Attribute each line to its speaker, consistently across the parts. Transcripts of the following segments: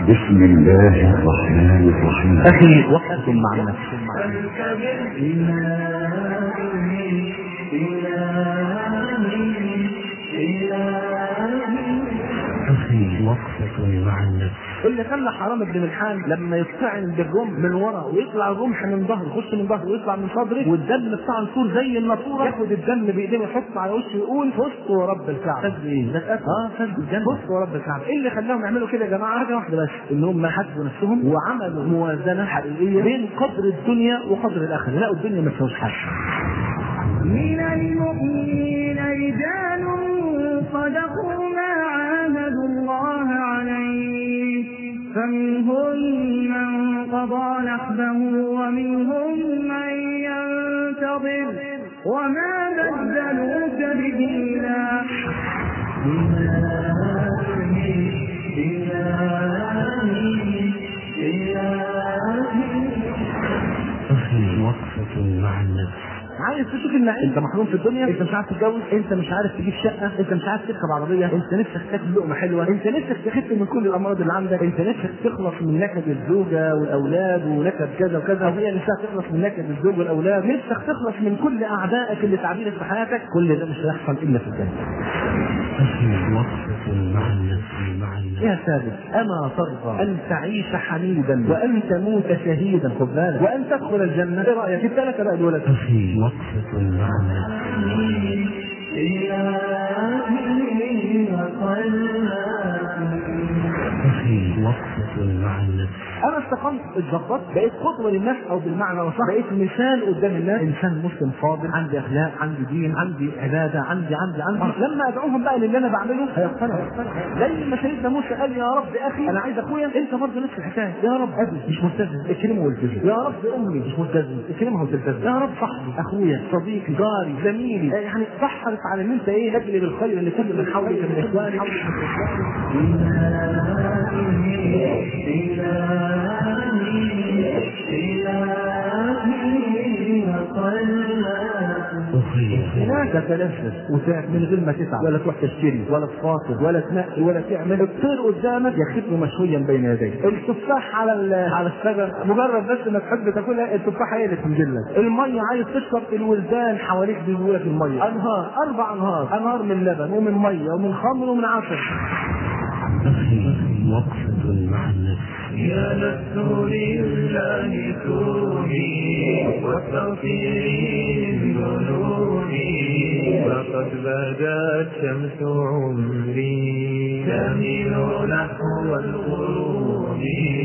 Speaker 1: بسم الله الرحمن الرحيم.
Speaker 2: أخي وقفة مع النفس. أخي وقفة مع النفس. اللي خلى حرام ابن ملحان لما يطعن بالرمح من ورا ويطلع الرمح من ظهره، يخش من ظهره ويطلع من صدره، والدم بتاع الفور زي النافوره، ياخد الدم بايديه ويحطه على وشه ويقول فزت ورب الكعبه. فز ايه؟ ده فز الجنه. فزت ورب الكعبه. ايه اللي خلاهم يعملوا كده يا جماعه؟ حاجه واحده بس، انهم حسبوا نفسهم وعملوا موازنه حقيقيه بين قدر الدنيا وقدر الاخره. لقوا الدنيا ما فيهاش حاجه.
Speaker 3: من المؤمنين رجال صدقوا ما عاهدوا الله عليه، فمنهم من قضى نحبه ومنهم من ينتظر وما بدلوا تبديلا.
Speaker 2: أخي وقفة مع النفس. عايز تشوف النعيم؟ انت محروم في الدنيا، انت مش عارف تتجوز، انت مش عارف تجيب شقه، انت مش عارف تركب عربيه، انت نفسك تاكل لقمه حلوه، انت نفسك تخف من كل الامراض اللي عندك، انت نفسك تخلص من نكد الزوجه والاولاد ونكد كذا وكذا، او هي نفسها تخلص من نكد الزوج والاولاد، نفسك تخلص من كل اعدائك اللي تعبينك في حياتك. كل ده مش هيحصل الا في الجنه. أخي وقفة مع النفس. يا ثابت، أما ترضى أن تعيش حميدا وأن تموت شهيدا؟ خد بالك، وأن تدخل الجنة. إيه رأيك؟ الثلاثة بقى دول. أخي وقفة مع النفس. أخي وقفة مع النفس. أنا استقمت، اتظبطت، بقيت قدوة للناس، أو بالمعنى الصح بقيت مثال قدام الناس، إنسان مسلم فاضل، عندي أخلاق، عندي دين، عندي عبادة، عندي لما أدعوهم بقى للي أنا بعمله هيقتنعوا. زي ما سيدنا موسى قال يا رب أخي أنا عايز أخويا، أنت برضه نفس الحكاية. يا رب أبي مش ملتزم، اكرمه والتزم. يا رب أمي مش ملتزم، اكرمها وتلتزم. يا رب صاحبي، أخويا، صديقي، جاري، زميلي، يعني تحرص على إن أنت تجلب الخير لكل من حولك من إخوانك. هناك تتلفت وتعب من غير ما تتعب ولا تروح تشتري ولا تفاصل ولا تنقي ولا تعمل. الطير قدامك يخف مشويا بين يديك، التفاح على الشجر، مجرد بس ما تحب تاكلها التفاحه هي اللي تنزل لك. الميه عايز تشرب، الولدان حواليك بيقولوا لك الميه. انهار، 4 انهار من لبن ومن ميه ومن خمر ومن عسل. أخي وقفة مع النفس.
Speaker 4: يا نفس لله توبي واستغفري من ذنوبي، فقد بدت شمس عمري تميل نحو الغروب.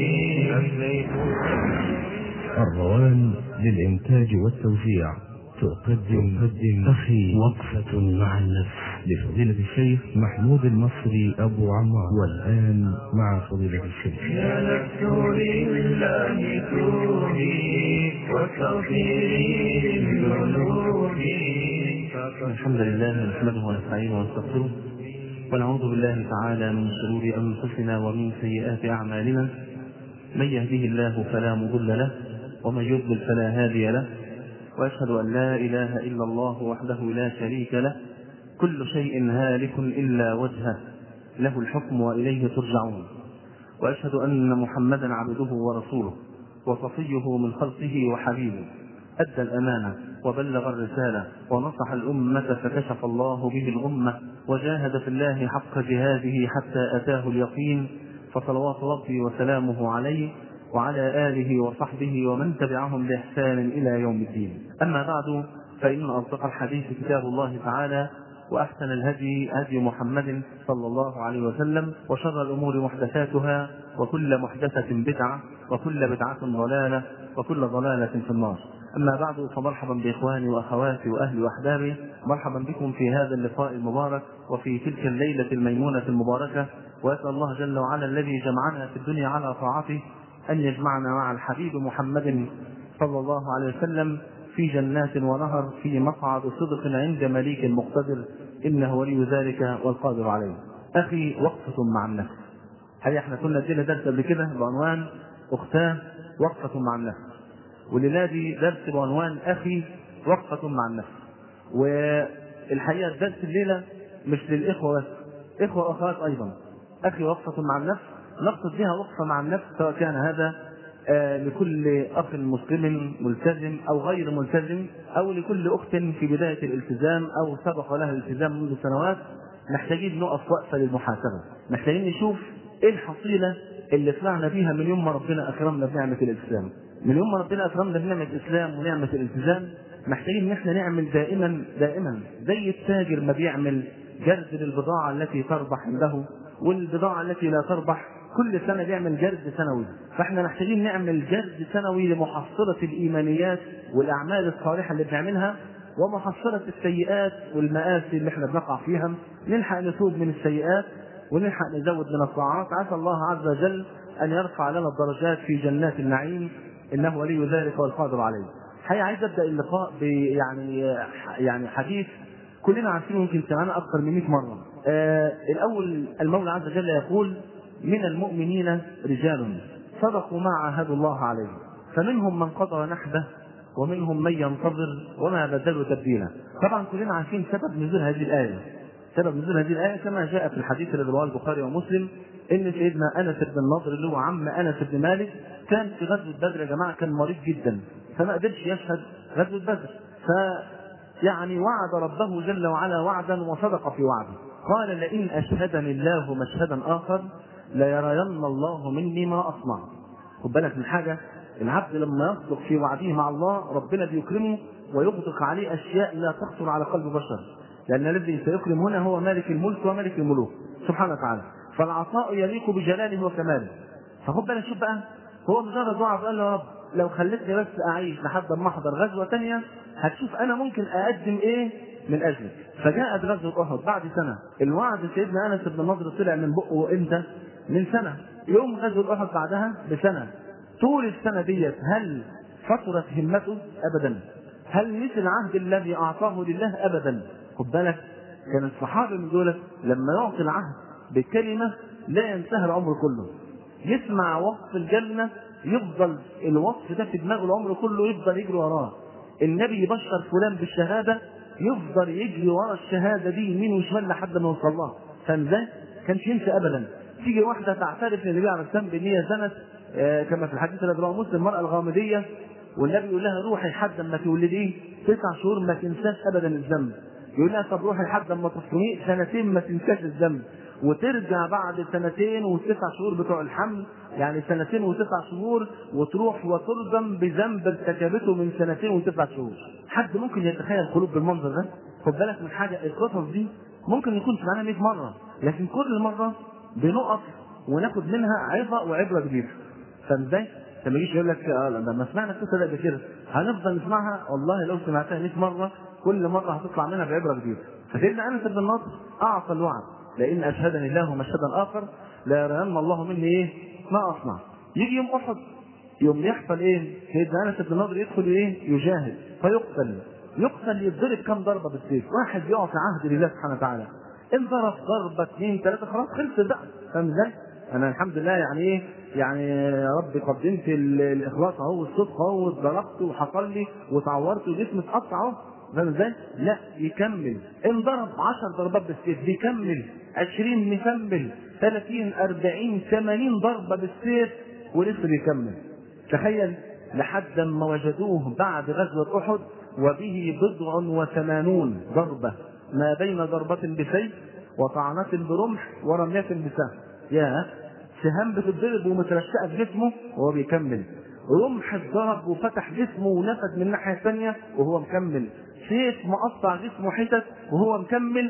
Speaker 2: الروان للإنتاج والتوزيع تقدم أخي وقفة مع النفس لفضيلة الشيخ محمود المصري أبو عمار. والآن مع فضيلة الشيخ.
Speaker 4: يا نفس لله توبي واستغفري من ذنوبي.
Speaker 5: الحمد لله نحمده ونستعينه ونستغفره، ونعوذ بالله تعالى من شرور أنفسنا ومن سيئات أعمالنا. من يهده الله فلا مضل له، ومن يضلل فلا هادي له، وأشهد أن لا إله إلا الله وحده لا شريك له. كل شيء هالك إلا وجهه، له الحكم وإليه ترجعون. وأشهد أن محمدا عبده ورسوله وصفيه من خلقه وحبيبه، أدى الأمانة وبلغ الرسالة ونصح الأمة فكشف الله به الأمة، وجاهد في الله حق جهاده حتى أتاه اليقين. فصلوات ربي وسلامه عليه وعلى آله وصحبه ومن تبعهم بإحسان إلى يوم الدين. أما بعد، فإن أصدق الحديث كتاب الله تعالى، وأحسن الهدي هدي محمد صلى الله عليه وسلم، وشر الأمور محدثاتها، وكل محدثة بدعة، وكل بدعة ضلالة، وكل ضلالة في النار. أما بعد، فمرحبا بإخواني وأخواتي وأهلي وأحبابي، مرحبا بكم في هذا اللقاء المبارك وفي تلك الليلة الميمونة المباركة. وأسأل الله جل وعلا الذي جمعنا في الدنيا على طاعته أن يجمعنا مع الحبيب محمد صلى الله عليه وسلم في جنات ونهر في مقعد صدق عند مليك مقتدر، إنه ولي ذلك والقادر عليه. أخي وقفة مع النفس. هل احنا كنا ادينا درس قبل كده بعنوان أختاه وقفة مع النفس، والليلة دي درس بعنوان أخي وقفة مع النفس. والحقيقة الدرس الليلة مش للإخوة بس، إخوة وأخوات أيضا. أخي وقفة مع النفس نقصد بها وقفة مع النفس، سواء كان هذا لكل أخ مسلم ملتزم أو غير ملتزم، أو لكل أخت في بداية الالتزام أو سبق لها الالتزام منذ سنوات. محتاجين نقف وقفة للمحاسبة، محتاجين نشوف إيه الحصيلة اللي طلعنا بيها من يوم ما ربنا أكرمنا بنعمة الإسلام. من يوم ما ربنا أكرمنا بنعمة الإسلام ونعمة الالتزام محتاجين إن احنا نعمل دائما زي التاجر ما بيعمل جرد للبضاعة التي تربح عنده والبضاعة التي لا تربح، كل سنة بيعمل جرد سنوي. فاحنا محتاجين نعمل جرد سنوي لمحصلة الإيمانيات والأعمال الصالحة اللي بنعملها ومحصلة السيئات والمآسي اللي احنا بنقع فيها، نلحق نتوب من السيئات ونلحق نزود من الطاعات. عسى الله عز وجل أن يرفع لنا الدرجات في جنات النعيم، إنه ولي ذلك والقادر عليه. حقيقة عايز أبدأ اللقاء يعني حديث كلنا عارفين يمكن سمعنا أكثر من 100 مرة. الأول المولى عز وجل يقول: من المؤمنين رجال صدقوا ما عاهدوا الله عليه فمنهم من قضى نحبه ومنهم من ينتظر وما بدلوا تبديلا. طبعا كلنا عارفين سبب نزول هذه الآية. سبب نزول هذه الآية كما جاء في الحديث الذي رواه البخاري ومسلم ان سيدنا انس بن النضر اللي هو عم انس بن مالك كان في غزوة بدر يا جماعة، كان مريض جدا فما قدرش يشهد غزوة بدر، يعني وعد ربه جل وعلا وعدا وصدق في وعده. قال: لئن أشهدني الله مشهدا آخر ليرين الله مني ما أصنع. خد بالك من حاجة، العبد لما يصدق في وعده مع الله ربنا بيكرمه ويغدق عليه أشياء لا تخطر على قلب بشر، لأن الذي سيكرم هنا هو مالك الملك وملك الملوك سبحانه وتعالى، فالعطاء يليق بجلاله وكماله. فخد بالك، شوف بقى، هو مجرد وعد قال له: يا رب لو خلتني بس أعيش لحد ما أحضر غزوة تانية هتشوف أنا ممكن أقدم إيه من أجلك. فجاءت غزوة أحد بعد سنة. الوعد سيدنا أنس بن النضر طلع من بقه إمتى؟ من سنة. يوم غزوة أحد بعدها بسنة. طول السنة ديت هل فترت همته؟ أبدا. هل نسي العهد الذي أعطاه لله؟ أبدا. خد بالك، كان الصحابة من دولة لما يعطي العهد بكلمة لا ينتهي العمر كله. يسمع وصف الجنة يفضل الوصف ده في دماغه العمر كله، يفضل يجري وراه. النبي يبشر فلان بالشهادة يفضل يجري ورا الشهادة دي يمين وشمال لحد ما يوصل لها. فاهم ازاي؟ كانش ينسى أبدا. تيجي واحدة تعترف للنبي عليه السلام بأن هي زنت، كما في الحديث الذي رواه مسلم، المرأة الغامدية، والنبي يقول لها: روحي لحد ما تولديه 9 شهور ما تنساش أبدا الذنب. يقول لها: طب روحي لحد ما تصومي 2 سنين ما تنساش الذنب. وترجع بعد 2 و9 شهور بتوع الحمل، يعني 2 و9 شهور، وتروح وترجم بذنب ارتكبته من 2 و9 شهور. حد ممكن يتخيل قلوب بالمنظر ده؟ خد بالك من حاجة، القصص دي ممكن يكون سمعناها 100 مرة، لكن كل مرة بنقف وناخد منها عظة وعبرة جديدة. فاهم ازاي؟ لما يجي يقول لك لما سمعنا القصة ده كده هنفضل نسمعها، والله لو سمعتها 100 مرة كل مرة هتطلع منها بعبرة جديدة. فسيدنا أنس بن النضر أعطى الوعد: لئن أشهدني الله مشهدا آخر لا يرين الله مني إيه ما أصنع. يجي يوم أحد، يوم يحصل إيه؟ سيدنا أنس بن النضر يدخل إيه؟ يجاهد فيقتل. يضرب كم ضربة بالسيف. واحد يعطي عهد لله سبحانه وتعالى، ان ضرب ضربة 2 3 خلاص خلص بقى. فاهم ازاي؟ انا الحمد لله يعني ايه، يعني يا رب قدمت الاخلاص اهو والصدق اهو، واتضربت وحصل لي وتعورت وجسمي اتقطع اهو. فاهم ازاي؟ لا، يكمل. ان ضرب 10 ضربات بالسيف بيكمل، 20 مكمل، 30 40 80 ضربة بالسيف ولسه بيكمل. تخيل، لحد ما وجدوه بعد غزوة أحد وبه 80 ضربة، ما بين ضربة بسيف وطعنة برمح ورمية بسهم. يا سهام بتضرب ومترشقة في جسمه وهو بيكمل، رمح اتضرب وفتح جسمه ونفذ من الناحية الثانية وهو مكمل، سيف مقطع جسمه حتت وهو مكمل،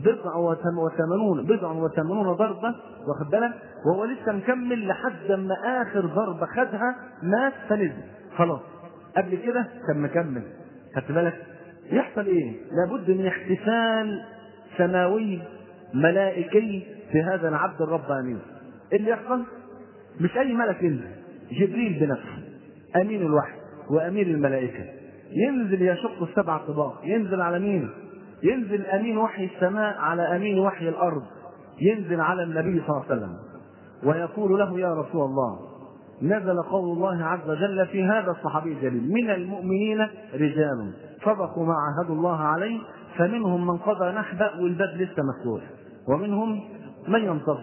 Speaker 5: 89 ضربة، واخد بالك، وهو لسه مكمل لحد ما آخر ضربة خدها مات فنزل خلاص. قبل كده كان مكمل. خدت بالك؟ يحصل ايه؟ لابد من احتفال سماوي ملائكي في هذا العبد الرباني. اللي يحصل مش اي ملك ينزل، جبريل بنفسه امين الوحي وامير الملائكه ينزل يشق 7 طباق. ينزل على مين؟ ينزل امين وحي السماء على امين وحي الارض، ينزل على النبي صلى الله عليه وسلم ويقول له: يا رسول الله، نزل قول الله عز وجل في هذا الصحابي الجليل: من المؤمنين رجال صدقوا ما عاهدوا الله عليه فمنهم من قضى نحبه، والباب لسه مفتوح، ومنهم من ينتظر.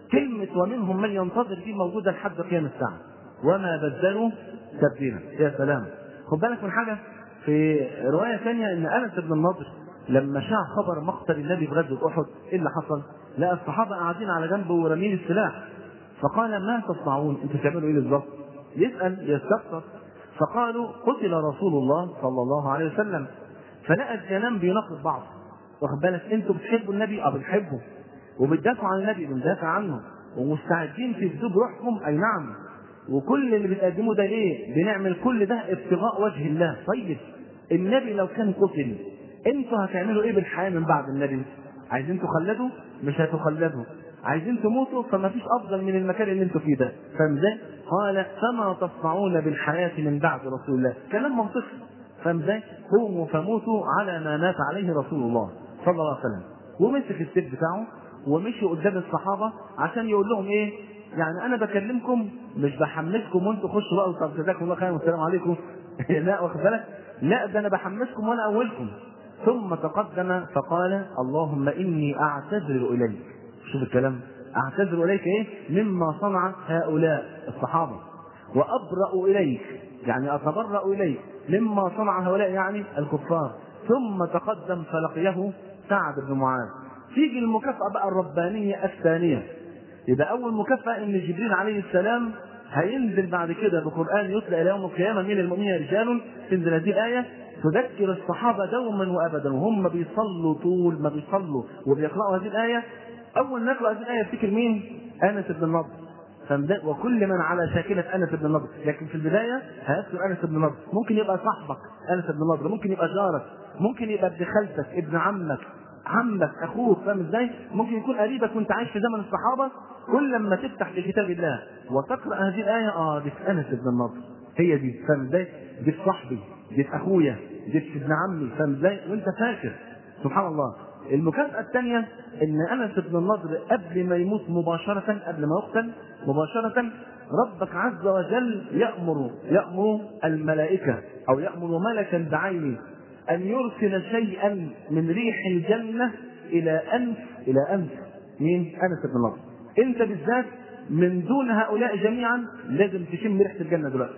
Speaker 2: كلمة ومنهم من ينتظر دي موجودة لحد قيام الساعة، وما بدلوا تبديلا. يا سلام. خد بالك من حاجة، في رواية ثانية ان انس بن النضر لما شاع خبر مقتل النبي في غزوة احد، ايه اللي حصل؟ لقى الصحابة قاعدين على جنبه ورامين السلاح، فقال ما تصنعون؟ انتوا بتعملوا ايه بالظبط؟ يسأل يستفسر. فقالوا قتل رسول الله صلى الله عليه وسلم. فلقى الجنان بيناقض بعض. واخد بالك؟ انتوا بتحبوا النبي؟ اه بنحبه. وبتدافعوا عن النبي؟ بندافع عنه. ومستعدين في جذوب روحكم؟ اي نعم. وكل اللي بتقدموه ده ليه؟ بنعمل كل ده ابتغاء وجه الله. طيب النبي لو كان قتل انتوا هتعملوا ايه بالحياه من بعد النبي؟ عايزين تخلدوا؟ مش هتخلدوا. عايزين تموتوا؟ فما فيش افضل من المكان اللي انتوا فيه ده. فاهم ازاي؟ قال فما تصنعون بالحياه من بعد رسول الله. كلام منطقي. فاهم ازاي؟ قوموا فموتوا على ما مات عليه رسول الله صلى الله عليه وسلم. ومسك السيف بتاعه ومشي قدام الصحابه عشان يقول لهم ايه؟ يعني انا بكلمكم مش بحمسكم وانتوا خشوا بقى وطب جزاكم الله خير والسلام عليكم. لا واخد بالك؟ لا ده انا بحمسكم وانا اولكم. ثم تقدم فقال اللهم اني اعتذر اليك. شوف الكلام، اعتذر اليك ايه؟ مما صنع هؤلاء الصحابه، وابرأ اليك يعني اتبرأ اليك مما صنع هؤلاء يعني الكفار. ثم تقدم فلقيه سعد بن معاذ. تيجي المكافأة بقى الربانية الثانية. يبقى أول مكافأة إن جبريل عليه السلام هينزل بعد كده بقرآن يتلى إلى يوم القيامة من المؤمنين رجال. تنزل هذه الآية تذكر الصحابة دوما وأبدا وهم بيصلوا طول ما بيصلوا وبيقرأوا هذه الآية. أول ما يقرأ هذه الآية يفتكر مين؟ أنس بن النضر. وكل من على شاكلة أنس بن النضر. لكن في البداية هيذكر أنس بن النضر. ممكن يبقى صاحبك أنس بن النضر، ممكن يبقى جارك، ممكن يبقى ابن خالتك، ابن عمك، اخوك. فاهم ازاي؟ ممكن يكون قريبك وانت عايش في زمن الصحابه. كل لما تفتح في كتاب الله وتقرا هذه الايه دي في انس بن النضر، هي دي. فاهم ازاي؟ دي في صاحبي، دي في اخويا، دي في ابن عمي. فاهم ازاي؟ وانت فاكر. سبحان الله. المكافاه الثانيه ان انس بن النضر قبل ما يموت مباشره، قبل ما يقتل مباشره، ربك عز وجل يأمر الملائكه او يأمر ملكا بعينه أن يرسل شيئا من ريح الجنة إلى أنف مين؟ أنس بن النضر. أنت بالذات من دون هؤلاء جميعا لازم تشم ريحة الجنة دلوقتي.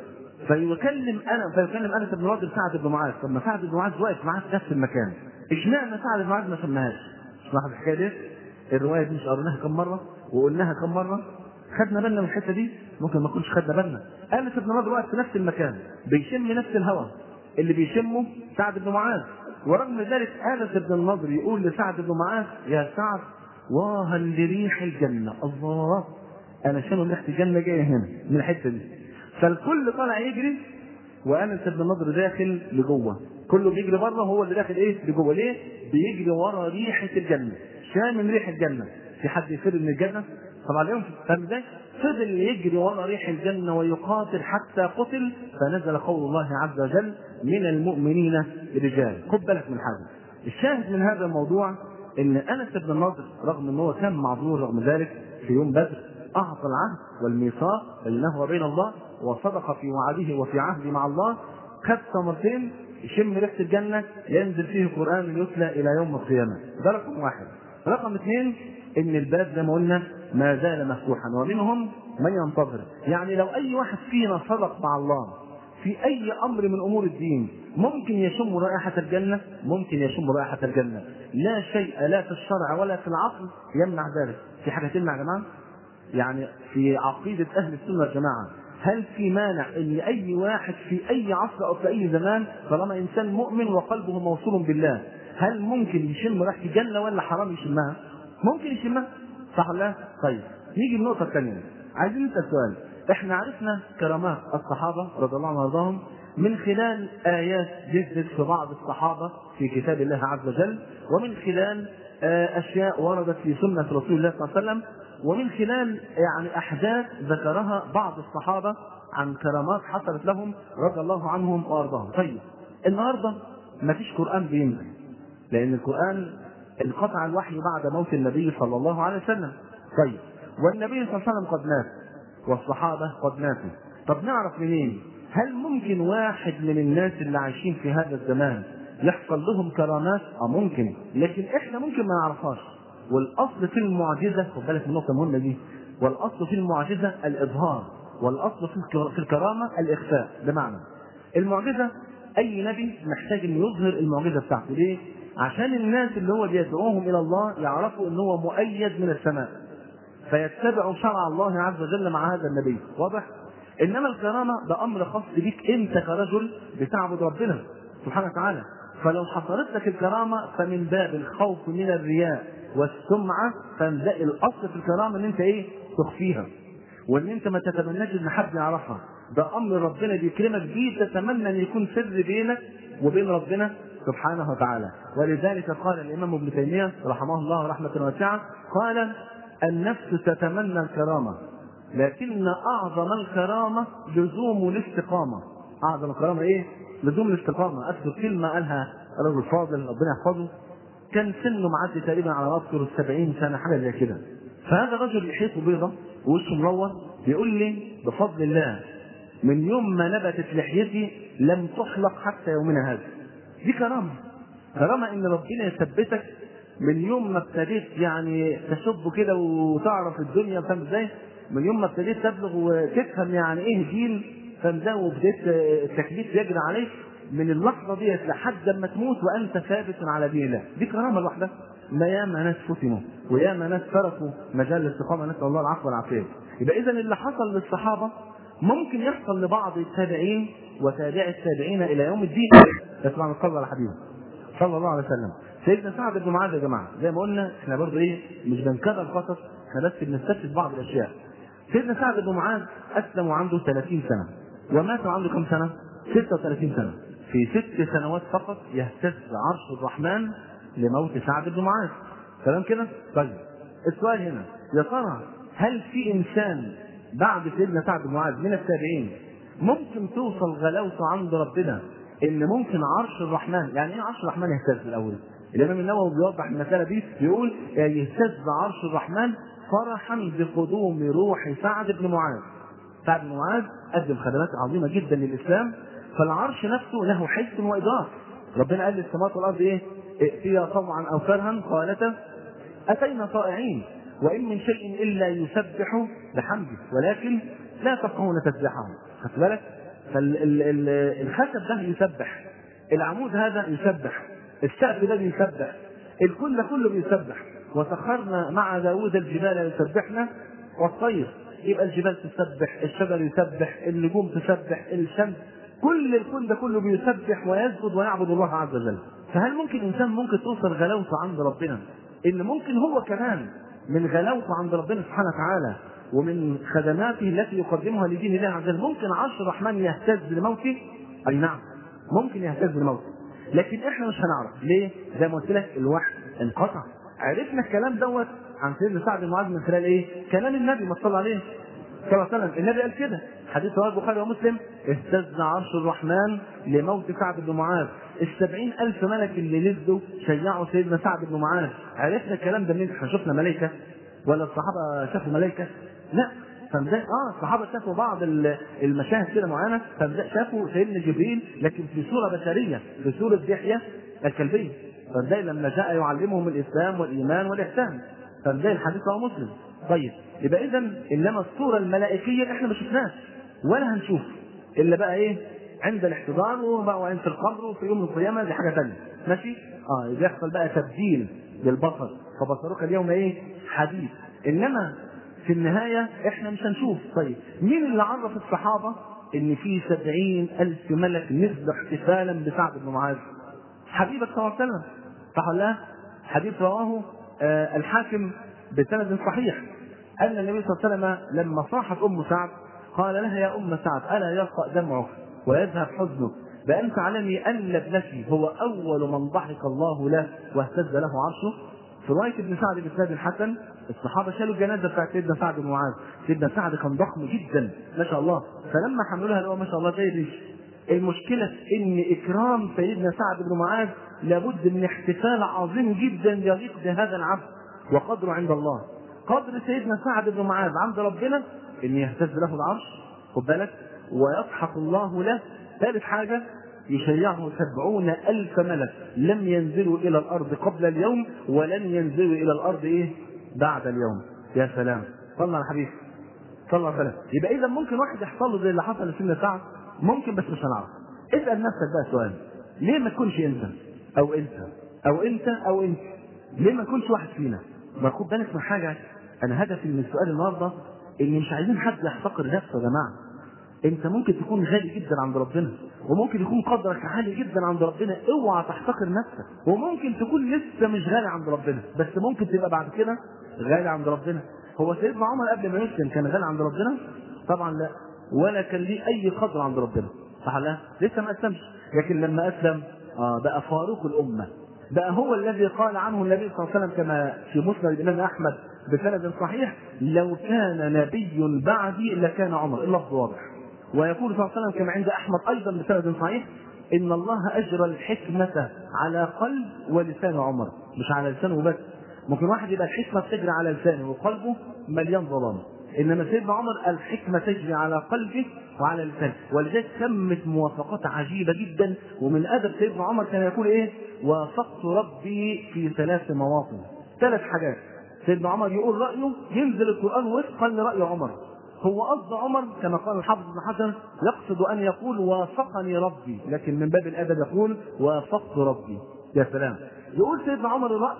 Speaker 2: فيكلم أنس بن النضر سعد بن معاذ. طب ما سعد بن معاذ واقف معاه في نفس المكان، اشمعنى سعد بن معاذ ما سماهاش؟ اسمع الحكاية دي. الرواية دي مش قريناها كم مرة وقلناها كم مرة؟ خدنا بالنا من الحتة دي؟ ممكن ما نكونش خدنا بالنا. أنس بن النضر واقف في نفس المكان بيشم نفس الهواء اللي بيشمه سعد بن معاذ. ورغم ذلك انس بن النضر يقول لسعد بن معاذ يا سعد واها لريح الجنه. الله، انا شامم ريحه الجنه جايه هنا من الحته دي. فالكل طالع يجري وانس بن النضر داخل لجوه. كله بيجري بره وهو اللي داخل ايه؟ لجوه. ليه؟ بيجري ورا ريحه الجنه، شامم ريح الجنه. في حد يفر من الجنه؟ طبعا اليوم. فاهم ازاي؟ فضل يجري ورا ريح الجنة ويقاتل حتى قتل. فنزل قول الله عز وجل من المؤمنين رجال. خد بالك من حاجة. الشاهد من هذا الموضوع ان انس بن النضر رغم ان هو كان معذور رغم ذلك في يوم بدر اعطى العهد والميثاق بينه وبين الله وصدق في وعده وفي عهده مع الله. خد ثمرتين، يشم ريحة الجنة، ينزل فيه القرآن يتلى الى يوم القيامة. ده رقم واحد. رقم اثنين ان الباب زي ما قلنا ما زال مفتوحا ومنهم من ينتظر. يعني لو اي واحد فينا صدق مع الله في اي امر من امور الدين ممكن يشم رائحة الجنة، ممكن يشم رائحة الجنة. لا شيء لا في الشرع ولا في العقل يمنع ذلك. في حاجة تمنع يا جماعة؟ يعني في عقيدة اهل السنة والجماعة هل في مانع ان اي واحد في اي عصر او في اي زمان طالما انسان مؤمن وقلبه موصول بالله هل ممكن يشم ريحة الجنة ولا حرام يشمها؟ ممكن يشمها، صح ولا لا؟ طيب نيجي النقطة الثانية. عايزين نسأل سؤال. احنا عرفنا كرامات الصحابة رضي الله عنهم وارضاهم من خلال آيات نزلت في بعض الصحابة في كتاب الله عز وجل، ومن خلال أشياء وردت في سنة رسول الله صلى الله عليه وسلم، ومن خلال يعني أحداث ذكرها بعض الصحابة عن كرامات حصلت لهم رضي الله عنهم وارضاهم. طيب النهارده ما فيش قرآن بينزل لأن القرآن انقطع الوحي بعد موت النبي صلى الله عليه وسلم. طيب والنبي صلى الله عليه وسلم قد مات والصحابة قد ماتوا. طب نعرف منين؟ هل ممكن واحد من الناس اللي عايشين في هذا الزمان يحصل لهم كرامات؟ ممكن، لكن احنا ممكن ما نعرفهاش. والاصل في المعجزة، خد بالك من النقطة المهمة دي، والاصل في المعجزه الاظهار، والاصل في الكرامه الاخفاء. بمعنى المعجزه اي نبي محتاج انه يظهر المعجزه بتاعته. ليه؟ عشان الناس اللي هو بيدعوهم الى الله يعرفوا ان هو مؤيد من السماء، فيتبعوا شرع الله عز وجل مع هذا النبي. واضح؟ انما الكرامه ده امر خاص بيك انت كرجل بتعبد ربنا سبحانه وتعالى. فلو حصلت لك الكرامه فمن باب الخوف من الرياء والسمعه، فده الاصل في الكرامه ان انت ايه؟ تخفيها، وان انت ما تتمناش ان حد يعرفها. ده امر ربنا بيكرمك بيه، تتمنى ان يكون سر بينك وبين ربنا سبحانه وتعالى. ولذلك قال الامام ابن تيميه رحمه الله رحمه واسعه، قال: النفس تتمنى الكرامه، لكن اعظم الكرامه لزوم الاستقامه. اعظم الكرامه ايه؟ لزوم الاستقامه. اذكر كلمه قالها رجل فاضل ربنا يحفظه، كان سنه معدي تقريبا على اذكر 70 سنه حاجه زي كده. فهذا رجل يحيطه بيضه ووشه منور، بيقول لي: بفضل الله من يوم ما نبتت لحيتي لم تحلق حتى يومنا هذا. دي كرامه. كرامه ان ربنا يثبتك من يوم ما ابتديت يعني تشب كده وتعرف الدنيا، فاهم ازاي؟ من يوم ما ابتديت تبلغ وتفهم يعني ايه دين، فاهم ازاي؟ وبديت التكليف يجري عليك، من اللحظه دي لحد ما تموت وانت ثابت على دين الله. دي كرامه لوحدها. ما ياما ناس فتنوا وياما ناس تركوا مجال الاستقامه، نسال الله العفو والعافيه. يبقى اذا اللي حصل للصحابه ممكن يحصل لبعض التابعين وتابع التابعين الى يوم الدين. اسمع من قول على حبيبه صلى الله عليه وسلم. سيدنا سعد بن معاذ يا جماعه، زي ما قلنا احنا برضه ايه، مش بنكرر القصص، احنا بس بنستشهد بعض الاشياء. سيدنا سعد بن معاذ اسلم وعنده 30 سنه، ومات وعنده كم سنه؟ 36 سنه. في 6 سنوات فقط يهتز عرش الرحمن لموت سعد بن معاذ. كلام كده؟ طيب السؤال هنا، يا ترى هل في انسان بعد سيدنا سعد بن معاذ من التابعين ممكن توصل غلاوته عند ربنا ان ممكن عرش الرحمن، يعني ايه عرش الرحمن يهتز الاول؟ الامام النووي بيوضح المساله دي، بيقول يهتز عرش الرحمن فرحا بقدوم روح سعد بن معاذ. سعد بن معاذ قدم خدمات عظيمه جدا للاسلام، فالعرش نفسه له حس وادراك. ربنا قال للسماوات والارض ايه؟ ائتيا طوعا او كرها قالتا اتينا طائعين، وان من شيء الا يسبح بحمده ولكن لا تفقهون تسبيحهم. خدت بالك؟ فالخشب ده يسبح، العمود هذا يسبح، السقف ده يسبح، الكل ده كله بيسبح. وسخرنا مع داوود الجبال يسبحنا والطير. يبقى الجبال تسبح، الشجر يسبح، النجوم تسبح، الشمس، كل الكون ده كله بيسبح ويسجد ويعبد الله عز وجل. فهل ممكن انسان ممكن توصل غلاوته عند ربنا ان ممكن هو كمان من غلاوته عند ربنا سبحانه وتعالى ومن خدماته التي يقدمها لدين الله عز وجل ممكن عرش الرحمن يهتز لموته؟ اي نعم ممكن يهتز لموته، لكن احنا مش هنعرف. ليه؟ زي ما قلت لك الوحي انقطع. عرفنا الكلام دوت عن سيدنا سعد بن معاذ من خلال ايه؟ كلام النبي ما صلى عليه صلى الله عليه وسلم. النبي قال كده، حديث رواه البخاري ومسلم: اهتز عرش الرحمن لموت سعد بن معاذ. 70,000 ملك اللي نزلوا شيعوا سيدنا سعد بن معاذ. عرفنا الكلام ده منين؟ احنا شفنا ملائكه ولا الصحابه شافوا ملائكه؟ لا. فمزاي الصحابه شافوا بعض المشاهد كده معينه، فمزاي شافوا سيدنا جبريل لكن في صوره بشريه، في صوره دحيه الكلبيه. فمزاي لما جاء يعلمهم الاسلام والايمان والاحسان. فمزاي الحديث رواه مسلم. طيب يبقى اذا انما الصوره الملائكيه احنا ما شفناش ولا هنشوف الا بقى ايه؟ عند الاحتضار وعند القبر وفي يوم القيامه، دي حاجه ثانيه. ماشي؟ يحصل بقى تبديل للبصر، فبصرك اليوم ايه؟ حديد. انما في النهايه احنا مش هنشوف. طيب مين اللي عرف الصحابه ان في 70,000 ملك نزلوا احتفالا بسعد بن معاذ؟ حبيبك صلى الله عليه وسلم. صح ولا لا؟ حديث رواه الحاكم بسند صحيح ان النبي صلى الله عليه وسلم لما صاحت ام سعد قال لها: يا ام سعد الا يرقى دمعك ويذهب حزنك بان تعلمي ان ابنك هو اول من ضحك الله له واهتز له عرشه. في روايه ابن سعد بن الحسن الصحابه شالوا الجنازه بتاعت سيدنا سعد بن معاذ. سيدنا سعد كان ضخم جدا ما شاء الله، فلما حملوها لقوا ما شاء الله زي الريش. المشكله ان اكرام سيدنا سعد بن معاذ لابد من احتفال عظيم جدا يليق بهذا العبد وقدره عند الله. قدر سيدنا سعد بن معاذ عند ربنا ان يهتز له العرش، خد بالك، ويضحك الله له. ثالث حاجه يشيعه 70,000 ملك لم ينزلوا الى الارض قبل اليوم ولن ينزلوا الى الارض ايه؟ بعد اليوم. يا سلام. صلى على الحبيب صلى الله عليه وسلم. يبقى اذا ممكن واحد يحصل له زي اللي حصل لسيدنا سعد، ممكن، بس مش هنعرف. اسال نفسك بقى سؤال، ليه ما تكونش انت او انت او انت او انت؟ ليه ما يكونش واحد فينا؟ ما خد بالك من حاجه، انا هدفي من السؤال النهارده ان مش عايزين حد يحتقر نفسه يا جماعه. انت ممكن تكون غالي جدا عند ربنا، وممكن يكون قدرك عالي جدا عند ربنا، اوعى تحتقر نفسك. وممكن تكون لسه مش غالي عند ربنا، بس ممكن تبقى بعد كده غالي عند ربنا. هو سيدنا عمر قبل ما يسلم كان غالي عند ربنا؟ طبعا لا، ولا كان ليه اي قدر عند ربنا، صح لا؟ لسه ما اسلمش، لكن لما اسلم بقى فاروق الامه، بقى هو الذي قال عنه النبي صلى الله عليه وسلم كما في مسند الامام احمد بسند صحيح: لو كان نبي بعدي لكان عمر. اللفظ واضح. ويقول صلى الله عليه وسلم كما عند احمد ايضا بسند صحيح: ان الله اجرى الحكمه على قلب ولسان عمر. مش على لسانه بس، ممكن واحد يبقى الحكمه بتجري على لسانه وقلبه مليان ظلام، انما سيدنا عمر الحكمه تجري على قلبه وعلى لسانه. ولذلك تمت موافقات عجيبه جدا. ومن ادب سيدنا عمر كان يقول ايه؟ وافقت ربي في 3 مواطن. 3 حاجات سيدنا عمر يقول رايه ينزل القران وفقا لراي عمر. هو قصد عمر كما قال الحافظ بن حجر يقصد ان يقول وافقني ربي، لكن من باب الادب يقول وافقت ربي. يا سلام. يقول سيدنا عمر الراي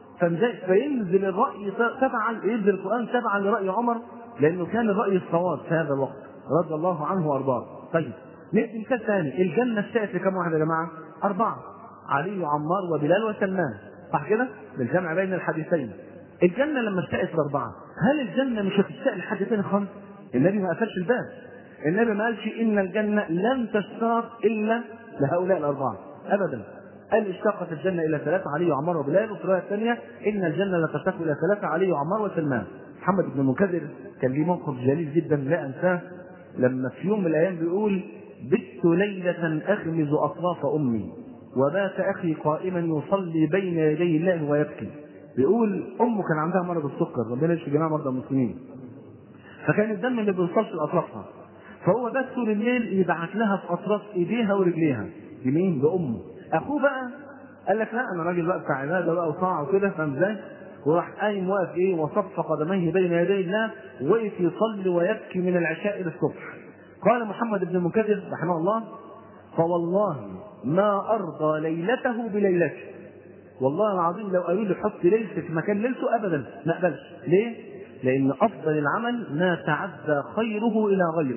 Speaker 2: فينزل الراي تبعا، ينزل القران تبعا لراي عمر، لانه كان الراي الصواب في هذا الوقت رضي الله عنه وارضاه. طيب ندي مثال ثاني. الجنه اشتقت لكم واحد يا جماعه؟ 4: علي وعمار وبلال وسلمان، صح كده؟ بالجمع بين الحديثين. الجنه لما اشتقت ل4، هل الجنه مش هتشتاق لحد ثاني خالص؟ النبي ما قفلش الباب. النبي ما قالش ان الجنه لن تشتاق الا لهؤلاء 4 ابدا. قال اشتاقت الجنه الى 3: علي وعمار وبلال. وفي الروايه الثانيه ان الجنه لا تشتاق الى 3: علي وعمار وسلمان. محمد بن المنكدر كان ليه موقف جليل جدا لا انساه، لما في يوم من الايام بيقول: بت ليله اغمز اطراف امي وبات اخي قائما يصلي بين يدي الله ويبكي. بيقول امه كان عندها مرض السكر، ربنا يشفي جميع مرضى المسلمين، فكان الدم اللي بيوصلش لاطرافها، فهو بس طول الليل يبعت لها في اطراف ايديها ورجليها. بمين؟ بامه. اخوه بقى قال لك لا انا راجل بقى بتاع عباده بقى وطاعه وكده، فاهم ازاي؟ وراح قايم واقف ايه؟ وصف قدميه بين يدي الله، وقف يصلي ويبكي من العشاء الى الصبح. قال محمد بن المنكدر رحمه الله: فوالله ما ارضى ليلته بليلته. والله العظيم لو قالوا لي حط ليلتك في مكان ليلته ابدا ما اقبلش. ليه؟ لان افضل العمل ما تعدى خيره الى غيره.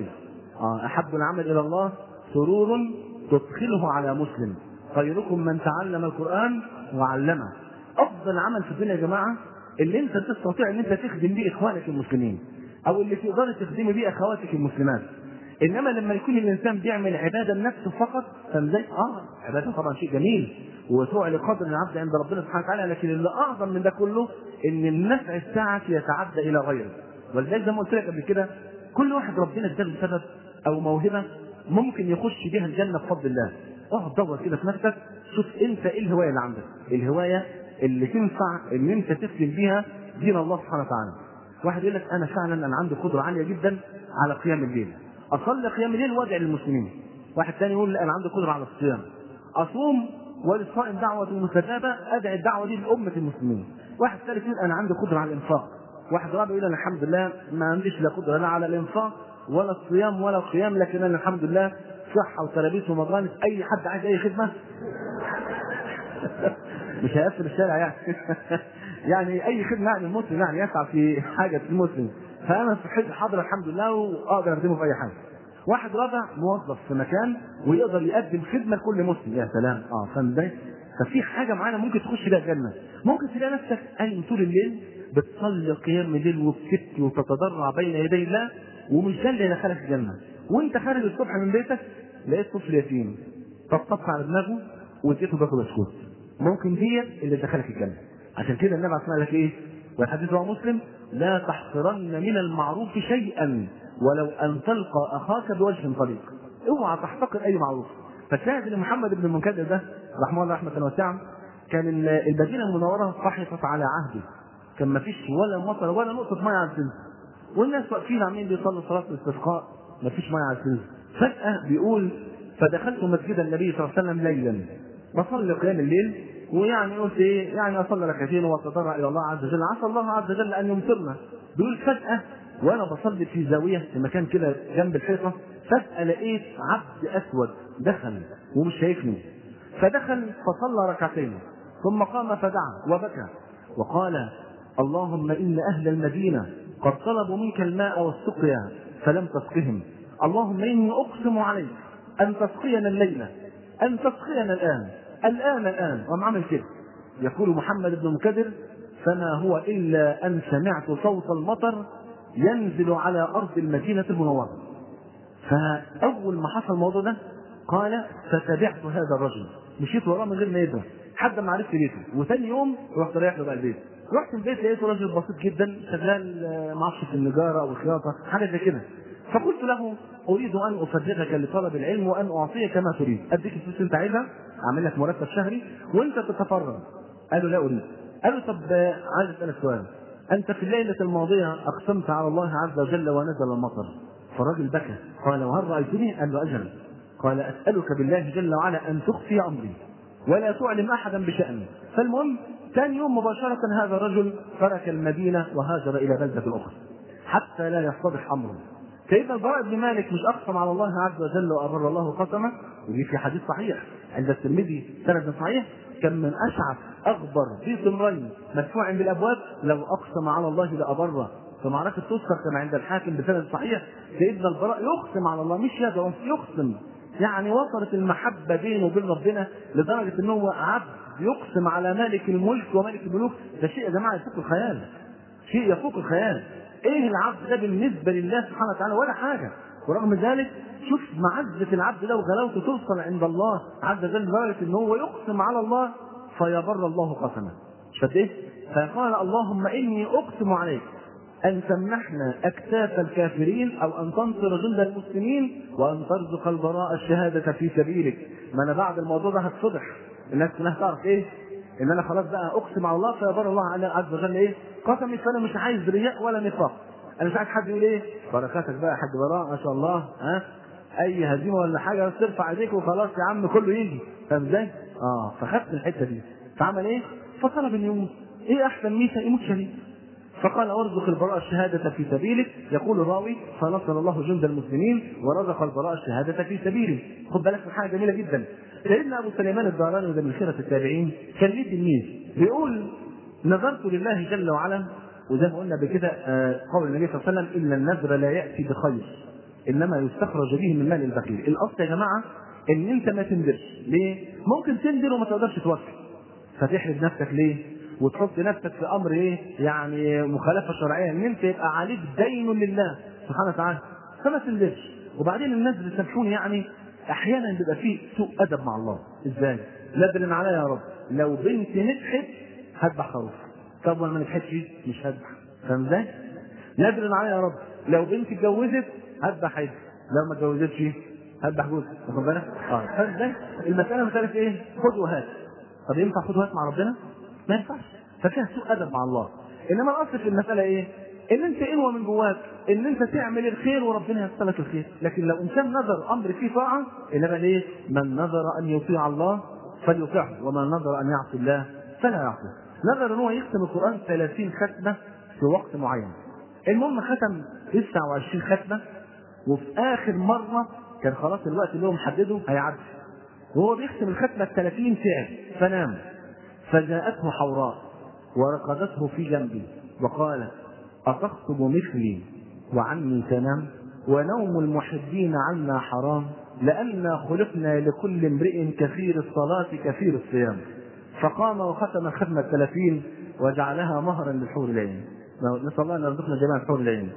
Speaker 2: احب العمل الى الله سرور تدخله على مسلم، خيركم من تعلم القران وعلمه. افضل عمل في الدنيا يا جماعه اللي انت تستطيع ان انت تخدم بيه اخوانك المسلمين، او اللي تقدر تخدمي بيه اخواتك المسلمات. انما لما يكون الانسان بيعمل عباده لنفسه فقط، فازاي؟ عباده طبعا شيء جميل وسوء لقدر العبد عند ربنا سبحانه وتعالى، لكن اللي اعظم من ده كله ان النفع الساعه يتعدى الى غيره. ولذلك زي ما قلت لك قبل كده، كل واحد ربنا اداله سبب او موهبه ممكن يخش بها الجنه بفضل الله. اقعد دور كده في نفسك، شوف انت ايه الهوايه اللي عندك، الهوايه اللي تنفع ان انت تخدم بيها دين الله سبحانه وتعالى. واحد يقول لك انا فعلا انا عندي قدره عاليه جدا على قيام الليل، اصلي قيام الليل وادعي للمسلمين. واحد ثاني يقول لا انا عندي قدره على الصيام، اصوم وللصائم دعوه مستجابه، ادعي الدعوه دي لامه المسلمين. واحد ثالث يقول انا عندي قدره على الانفاق. واحد رابع يقول انا الحمد لله ما عنديش لا قدره لا على الانفاق ولا الصيام ولا القيام، لكن انا الحمد لله صحه وتلابيس ومضانس، اي حد عايز اي خدمه مش هيقفل الشارع يعني يعني اي خدمه يعني المسلم يعني يسعى في حاجه المسلم، فانا صحتي حاضره الحمد لله واقدر اخدمه في اي حاجه. واحد رابع موظف في مكان ويقدر يقدم خدمه لكل مسلم. يا سلام. فاهم ازاي؟ ففي حاجه معانا ممكن تخش بيها الجنه. ممكن تلاقي نفسك قايم طول الليل بتصلي قيام الليل وبتبكي وتتضرع بين يدي الله، ومش ده اللي يدخلك الجنه. وانت خارج الصبح من بيتك لقيت طفل يتيم، طبطبت على دماغه واديته باكل بسكوت، ممكن دي اللي دخلك الجنه. عشان كده النبي عليه الصلاه لك ايه؟ والحديث رواه مسلم: لا تحقرن من المعروف شيئا ولو ان تلقى اخاك بوجه طليق. اوعى تحتقر اي معروف. فتلاقي ان محمد بن المنكدر ده رحمه الله رحمه واسعه كان المدينه المنوره صحفت على عهده، كان ما فيش ولا مطر ولا نقطه ميه على السنز، والناس واقفين عاملين بيصلوا صلاه الاستسقاء ما فيش ميه على السنز. فجاه بيقول: فدخلت مسجد النبي صلى الله عليه وسلم ليلا بصلي قيام الليل، ويعني قلت ايه يعني اصلي ركعتين واتضرع الى الله عز وجل، عسى الله عز وجل ان يمطرنا. بيقول فجاه وانا بصلي في زاويه في مكان كده جنب الحيطه، فجاه لقيت عبد اسود دخل ومش شايفني، فدخل فصلى ركعتين ثم قام فدعا وبكى وقال اللهم ان اهل المدينه قد طلبوا منك الماء والسقيا فلم تسقهم، اللهم اني اقسم عليك ان تسقينا الليله، ان تسقينا الان وما عمل كده. يقول محمد بن مكدر فما هو الا ان سمعت صوت المطر ينزل على ارض المدينه المنوره. فاول ما حصل الموضوع ده قال فتبعت هذا الرجل، مشيت وراه من غير ما يدري حتى ما عرفت بيته، وثاني يوم رحت رايح له بقى البيت. رحت البيت لقيته راجل بسيط جدا شغال ما اعرفش في النجاره او الخياطه حاجه زي كده. فقلت له اريد ان افرغك لطلب العلم وان اعطيك ما تريد، اديك الفلوس اللي انت عايزها، اعمل لك مرتب شهري وانت تتفرغ. قال له لا اريد. قال له طب عايز اسالك سؤال، انت في الليله الماضيه اقسمت على الله عز وجل ونزل المطر. فالراجل بكى قال وهل رايتني؟ قال له اجل. قال اسالك بالله جل وعلا ان تخفي امري ولا تعلم احدا بشاني. فالمهم ثاني يوم مباشره هذا الرجل ترك المدينه وهاجر الى بلده اخرى حتى لا يصطبح امره. سيدنا البراء بن مالك مش اقسم على الله عز وجل وابر الله قسمه، ودي في حديث صحيح عند الترمذي سند صحيح، كان من اشعث اغبر ذي ضمرين مدفوع بالابواب لو اقسم على الله لابره. في معركه تذكر كما عند الحاكم بسند صحيح سيدنا البراء يقسم على الله، مش يدعو يقسم، يعني وصلت المحبه بينه وبين ربنا لدرجه ان هو عبد يقسم على مالك الملك وملك الملوك. ده شيء يا جماعه يفوق الخيال، شيء يفوق الخيال. ايه العبد ده بالنسبه لله سبحانه وتعالى؟ ولا حاجه. ورغم ذلك شوف معزه العبد ده وغلاوته توصل عند الله عز وجل لدرجه ان هو يقسم على الله فيبر الله قسمه. شفت ايه؟ فقال اللهم اني اقسم عليك ان تمنحنا اكتاف الكافرين او ان تنصر جند المسلمين وان ترزق البراء الشهاده في سبيلك. ما انا بعد الموضوع ده هتفضح الناس كلها تعرف ايه؟ ان انا خلاص بقى اقسم على الله فيبر الله عز وجل ايه؟ قسمي. فانا مش عايز رياء ولا نفاق، انا مش عايز حد يقول ايه بركاتك بقى يا حاج براء ما شاء الله، ها اي هزيمه ولا حاجه ترفع ايديك وخلاص يا عم كله يجي، فاهم ازاي؟ فخدت الحته دي. فعمل ايه؟ فطلب ان يموت. ايه احسن ميته؟ يموت شهيد. فقال ارزق البراء الشهاده في سبيلك. يقول الراوي فنصر الله جند المسلمين ورزق البراء الشهاده في سبيله. خد بالك من حاجه جميله جدا. سيدنا ابو سليمان الداراني وده من خيره التابعين كان ليه تلميذ بيقول نذرت لله جل وعلا، وزي ما قلنا بكده قول النبي صلى الله عليه وسلم ان النذر لا ياتي بخير انما يستخرج به من مال البخيل. الاصل يا جماعه ان انت ما تندرش. ليه؟ ممكن تندر وما تقدرش توفي، فتحرج نفسك ليه؟ وتحط نفسك في امر ايه؟ يعني مخالفه شرعيه ان انت يبقى عليك دين لله سبحانه وتعالى، فما تندرش. وبعدين الناس بتسامحون يعني احيانا بيبقى فيه سوء ادب مع الله. ازاي؟ نذر عليا يا رب لو بنتي نجحت هذبح خروف، طب ما نجحتش مش هذبح، فاهم ازاي؟ نذر عليا يا رب لو بنتي اتجوزت هذبح عيد، لو ما اتجوزتش هذبح جوز، واخد بالك؟ فاهم ازاي؟ المساله مساله ايه؟ خد وهات. طب ينفع خد وهات مع ربنا؟ ما ينفعش، ففيها سوء ادب مع الله. انما الاصل في المساله ايه؟ ان انت انوى من جواك ان انت تعمل الخير وربنا ييسر لك الخير. لكن لو انسان نذر امر فيه طاعه، انما ليه؟ من نذر ان يطيع الله فليطيعه ومن نذر ان يعصي الله فلا يعصيه. نذر ان هو يختم القران 30 ختمه في وقت معين. المهم ختم 29 ختمه، وفي اخر مره كان خلاص الوقت اللي هو محدده هيعدي، وهو بيختم الختمه 30 فعل فنام. فجاءته حوراء ورقدته في جنبي وقال أتخطب مثلي وعني تنام؟ ونوم المحبين عنا حرام، لأننا خلقنا لكل امرئ كثير الصلاة كثير الصيام. فقام وختم الختمة 30 وجعلها مهرا للحور العين. نسأل الله أن يرزقنا جميعا الحور العين.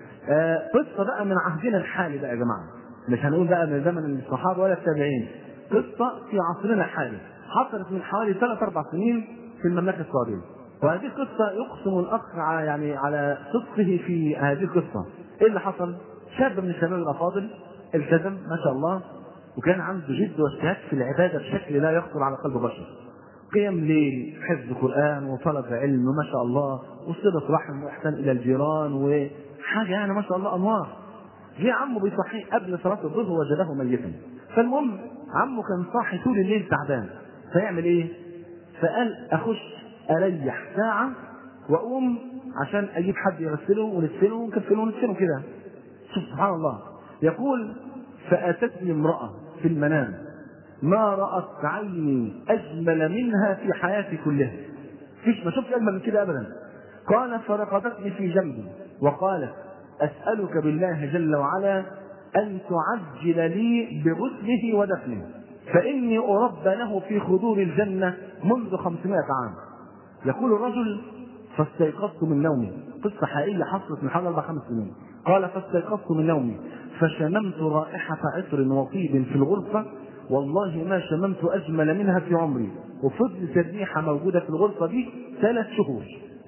Speaker 2: قصة بقى من عهدنا الحالي بقى يا جماعة، مش هنقول بقى من زمن الصحابة ولا التابعين، قصة في عصرنا الحالي حصلت من حوالي 3-4 سنين في المملكة السعودية. وهذه القصة يقسم الأخ يعني على صدقه في هذه القصة. إيه اللي حصل؟ شاب من الشباب الأفاضل التزم ما شاء الله، وكان عنده جد واجتهاد في العبادة بشكل لا يخطر على قلب بشر. قيام ليل، حفظ قرآن، وطلب علم ما شاء الله، وصلة رحم، وإحسان إلى الجيران، وحاجة يعني ما شاء الله أنوار. جه عمه بيصحيه قبل صلاة الظهر وجده ميتا. فالمهم عمه كان صاحي طول الليل تعبان، فيعمل ايه؟ فقال اخش اريح ساعه واقوم عشان اجيب حد يغسله ونغسله ونكفله ونغسله كده. شوف سبحان الله، يقول فاتتني امراه في المنام ما رأت عيني أجمل منها في حياتي كلها، فيش ما شفت أجمل من كده أبدا. قال فرقدتني في جنبي وقالت أسألك بالله جل وعلا أن تعجل لي بغسله ودفنه فإني أربى له في خدور الجنة منذ 500 عام. يقول الرجل فاستيقظت من نومي، قصة حقيقية حصلت من حوالي 4-5 سنين. قال فاستيقظت من نومي فشممت رائحة عطر وطيب في الغرفة والله ما شممت أجمل منها في عمري، وفضلت الريحة موجودة في الغرفة دي 3 شهور.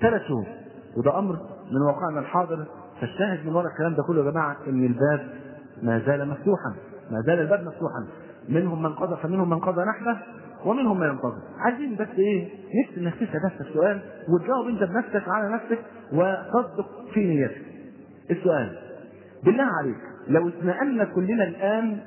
Speaker 2: وده أمر من واقعنا الحاضر. فالشاهد من وراء الكلام ده كله يا جماعة إن الباب ما زال مفتوحا، ما زال الباب مفتوحا، منهم من قضى فمنهم من قضى نحبه ومنهم من ينتظر. عايزين بس ايه؟ نفس انك تسأل نفسك السؤال وتجاوب انت بنفسك على نفسك وتصدق في نيتك. السؤال بالله عليك لو اتنقلنا كلنا الآن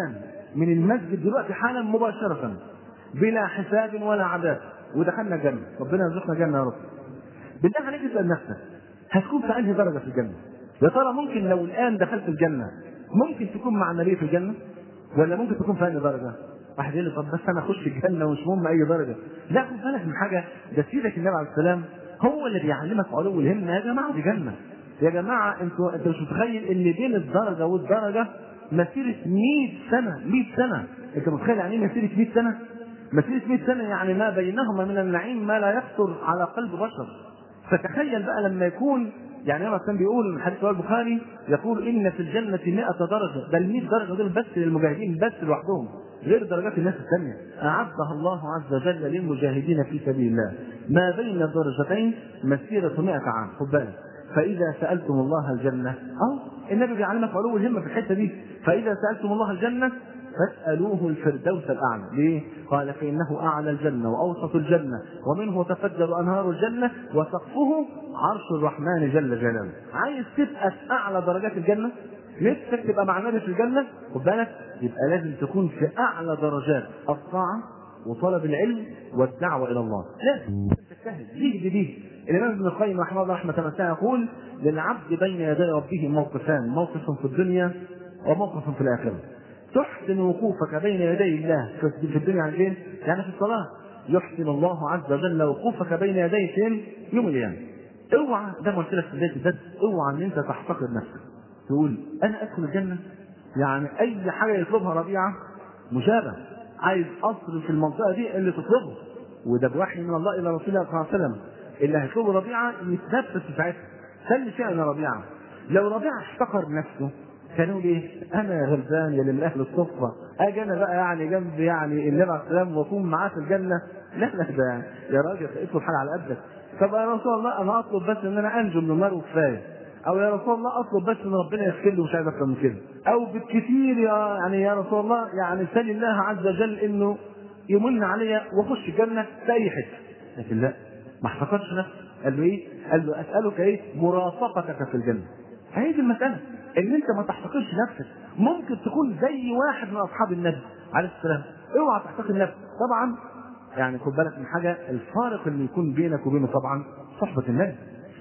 Speaker 2: من المسجد دلوقتي حالا مباشرة بلا حساب ولا عذاب ودخلنا الجنة، ربنا يرزقنا الجنة يا رب، بالله عليك اسأل نفسك هتكون في أنهي درجة في الجنة؟ يا ترى ممكن لو الآن دخلت الجنة ممكن تكون مع النبي في الجنة؟ ولا ممكن تكون في أنهي درجة؟ واحد يقول لي طب بس أنا أخش الجنة ومش مهم أي درجة. لا خد بالك من حاجة، ده سيدك النبي عليه السلام هو اللي بيعلمك علو الهمة. يا جماعة دي جنة، يا جماعة انتوا مش متخيل ان بين الدرجة والدرجة مسيرة 100 سنة. 100 سنة، انت متخيل يعني ايه مسيرة 100 سنة؟ مسيرة 100 سنة يعني ما بينهما من النعيم ما لا يخطر على قلب بشر. فتخيل بقى لما يكون يعني النبي كان بيقول من حديث البخاري يقول ان في الجنة 100 درجة، ده ال 100 درجة دول بس للمجاهدين بس لوحدهم غير درجات الناس الثانية أعدها الله عز وجل للمجاهدين في سبيل الله ما بين الدرجتين مسيرة 100 عام. خد بالك، فإذا سألتم الله الجنة النبي بيعلمك علو الهمة في الحتة دي، فإذا سألتم الله الجنة فاسألوه الفردوس الأعلى. ليه؟ قال فإنه أعلى الجنة وأوسط الجنة ومنه تفجر أنهار الجنة وسقفه عرش الرحمن جل جلاله. عايز تبقى في أعلى درجات الجنة؟ نفسك تبقى مع النبي في الجنة؟ خد بالك يبقى لازم تكون في أعلى درجات الطاعة وطلب العلم والدعوة إلى الله. لازم تجتهد دي. الإمام ابن القيم رحمه الله رحمة واسعة يقول للعبد بين يدي ربه موقفان، موقف في الدنيا وموقف في الآخرة. تحسن وقوفك بين يدي الله في الدنيا عن فين؟ يعني في الصلاة. يحسن الله عز وجل وقوفك بين يديه فين؟ يوم القيامة. اوعى ده ما قلت لك في بداية الدرس، اوعى ان انت تحتقر نفسك تقول انا ادخل الجنة يعني اي حاجة يطلبها ربيعة مجابة، عايز قصر في المنطقة دي اللي تطلبه، وده بوحي من الله الى رسول الله صلى الله عليه وسلم. اللي هيطلبه ربيعة يتنفس في ساعتها. خلي فعلا ربيعة. لو ربيعة احتقر نفسه كانوا ليه؟ انا يا غلبان يا من اهل الصفة اجي انا بقى يعني جنب يعني النبي عليه السلام واكون معاه في الجنة؟ لا ده يا راجل اطلب حاجة على قدك. طب يا رسول الله انا اطلب بس ان انا انجو من النار وكفايه، او يا رسول الله اطلب بس ان ربنا يغفر لي ومش عايز اكتر من كده، او بالكثير يا رسول الله يعني سال الله عز وجل انه يمن عليا واخش الجنه في اي حته. لكن لا، ما احتقرش نفسه. قال له ايه؟ قال له اسالك ايه؟ مرافقتك في الجنه. هي دي المساله، ان انت ما تحتقرش نفسك. ممكن تكون زي واحد من اصحاب النبي عليه السلام، اوعى تحتقر نفسك. طبعا يعني خد بالك من حاجه، الفارق اللي يكون بينك وبينه طبعا صحبه النبي.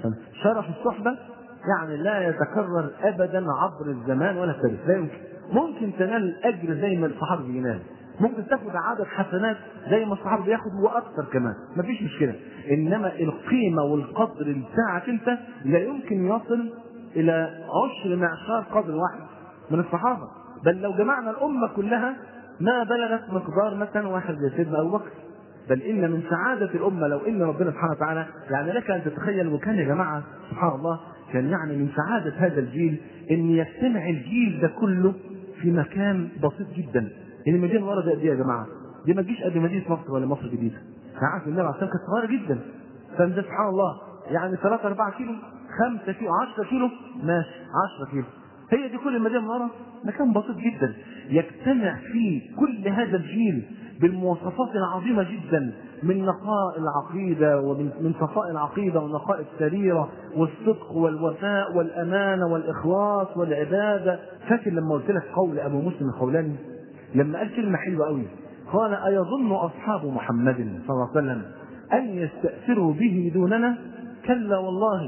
Speaker 2: شرف الصحبه يعني لا يتكرر ابدا عبر الزمان ولا التاريخ، لا يمكن. ممكن تنال اجر زي ما الصحابه بينال، ممكن تاخد عدد حسنات زي ما الصحابه بياخدوا واكثر كمان، مفيش مشكله. انما القيمه والقدر بتاعك انت لا يمكن يصل الى 10 معشار قدر واحد من الصحابه، بل لو جمعنا الامه كلها ما بلغت مقدار مثلا واحد زي سيدنا ابو بكر. بل ان من سعاده الامه لو ان ربنا سبحانه وتعالى يعني لك ان تتخيل، وكان يا جماعه سبحان الله كان يعني من سعاده هذا الجيل ان يجتمع الجيل ده كله في مكان بسيط جدا. المدينه ورا قد ايه يا جماعه؟ دي ما تجيش قد مدينه مصر ولا مصر الجديده. ساعات النبي عليه الصلاه والسلام كانت صغيره جدا، فده سبحان الله يعني 3 4 كيلو 5 كيلو 10 كيلو ماشي 10 كيلو، هي دي كل المدينه من ورا مكان بسيط جدا يجتمع فيه كل هذا الجيل بالمواصفات العظيمه جدا من نقاء العقيده ومن صفاء العقيده ونقاء السريره والصدق والوفاء والامانه والاخلاص والعباده. فاكر لما قلت لك قول ابو مسلم الخولاني لما قال كلمه حلوه قوي، قال ايظن اصحاب محمد صلى الله عليه وسلم أن يستأثروا به دوننا؟ كلا والله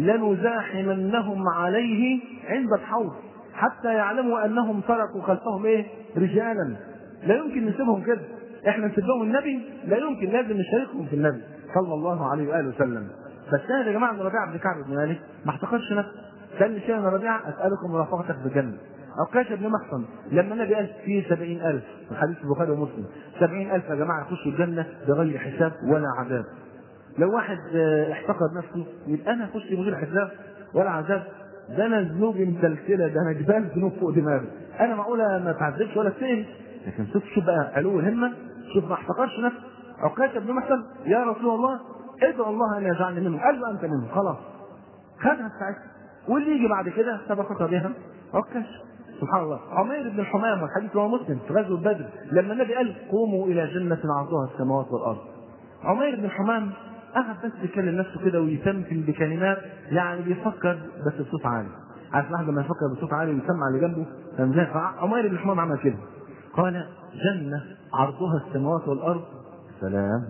Speaker 2: لنزاحمنهم عليه عند الحوض حتى يعلموا أنهم تركوا خلفهم إيه؟ رجالا. لا يمكن نسيبهم كده، إحنا نسيب لهم النبي؟ لا يمكن، لازم نشاركهم في النبي صلى الله عليه وآله وسلم. بس أنا يا جماعة ربيعة بن كعب بن مالك ما احتقرش نفسه، قال شيء أنا ربيعة أسألكم مرافقتك في الجنة. عكاشة بن محصن لما النبي قال فيه 70,000 في حديث البخاري ومسلم، 70,000 يا جماعة يخشوا الجنة بغير حساب ولا عذاب. لو واحد احتقر نفسه يبقى أنا أخش من غير حساب ولا عذاب؟ ده أنا ذنوبي مسلسلة، ده أنا جبال ذنوب فوق دماغي، أنا معقولة ما تعذبش ولا تسأل؟ لكن شوف بقى علو الهمة، شوف ما احتقرش نفسه. عكاشة بن محصن يا رسول الله ادعو الله أن يجعلني منهم، قال له أنت منهم، خلاص خدها ساعتها، واللي يجي بعد كده سبقك بها عكاشة. سبحان الله. عمير بن الحمام والحديث رواه مسلم في غزوة بدر لما النبي قال قوموا إلى جنة عرضها السماوات والأرض. عمير بن الحمام قعد بس يكلم نفسه كده ويتمثل بكلمات، يعني بيفكر بس بصوت عالي. عارف واحد لما يفكر بصوت عالي ويسمع اللي جنبه؟ عمير بن الحمام عمل كده، قال جنة عرضها السماوات والأرض. سلام،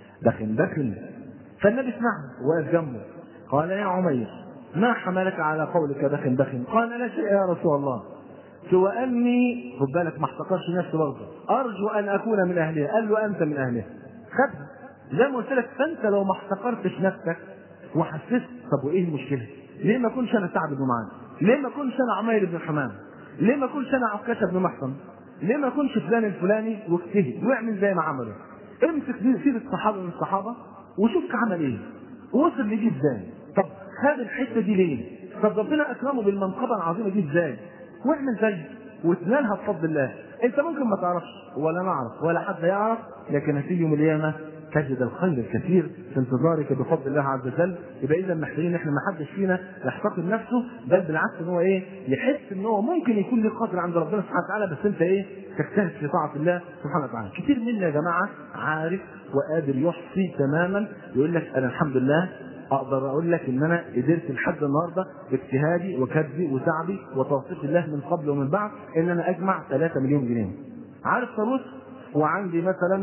Speaker 2: دخن. فالنبي سمعه وقف جنبه، قال يا عمير ما حملك على قولك دخن؟ قال لا شيء يا رسول الله سوى أني، خد بالك ما احتقرش نفسه برضه، أرجو أن أكون من أهلها. قال له أنت من أهلها. خدها زي ما قلت لك. فأنت لو ما احتقرتش نفسك وحسست، طب وإيه المشكلة؟ ليه ما أكونش أنا سعد بن معاذ؟ ليه ما أكونش أنا عمير بن حمام؟ ليه ما أكونش أنا عكاشة بن محصن؟ ليه ما أكونش فلان الفلاني واجتهد واعمل زي ما عمله؟ امسك سيرة الصحابة من الصحابة وشوف عمل إيه، ووصل لدي إزاي. طب خد الحتة دي ليه؟ طب ربنا أكرمه بالمنقبة العظيمة دي إزاي؟ واعمل زيه وتنالها بفضل الله. انت ممكن ما تعرفش ولا نعرف ولا حد يعرف، لكن هتيجي يوم القيامه تجد الخير الكثير في انتظارك بفضل الله عز وجل. يبقى اذا محتاجين احنا ما حدش فينا يحتقر نفسه، بل بالعكس ان هو ايه، يحس ان هو ممكن يكون له قدر عند ربنا سبحانه وتعالى، بس انت ايه، تجتهد في طاعه الله سبحانه وتعالى. كتير منا يا جماعه عارف وقادر يحصي تماما، يقول لك انا الحمد لله اقدر اقول لك ان انا قدرت لحد النهارده باجتهادي وكدي وتعبي وتوفيق الله من قبل ومن بعد ان انا اجمع 3 مليون جنيه. عارف طاروس، وعندي مثلا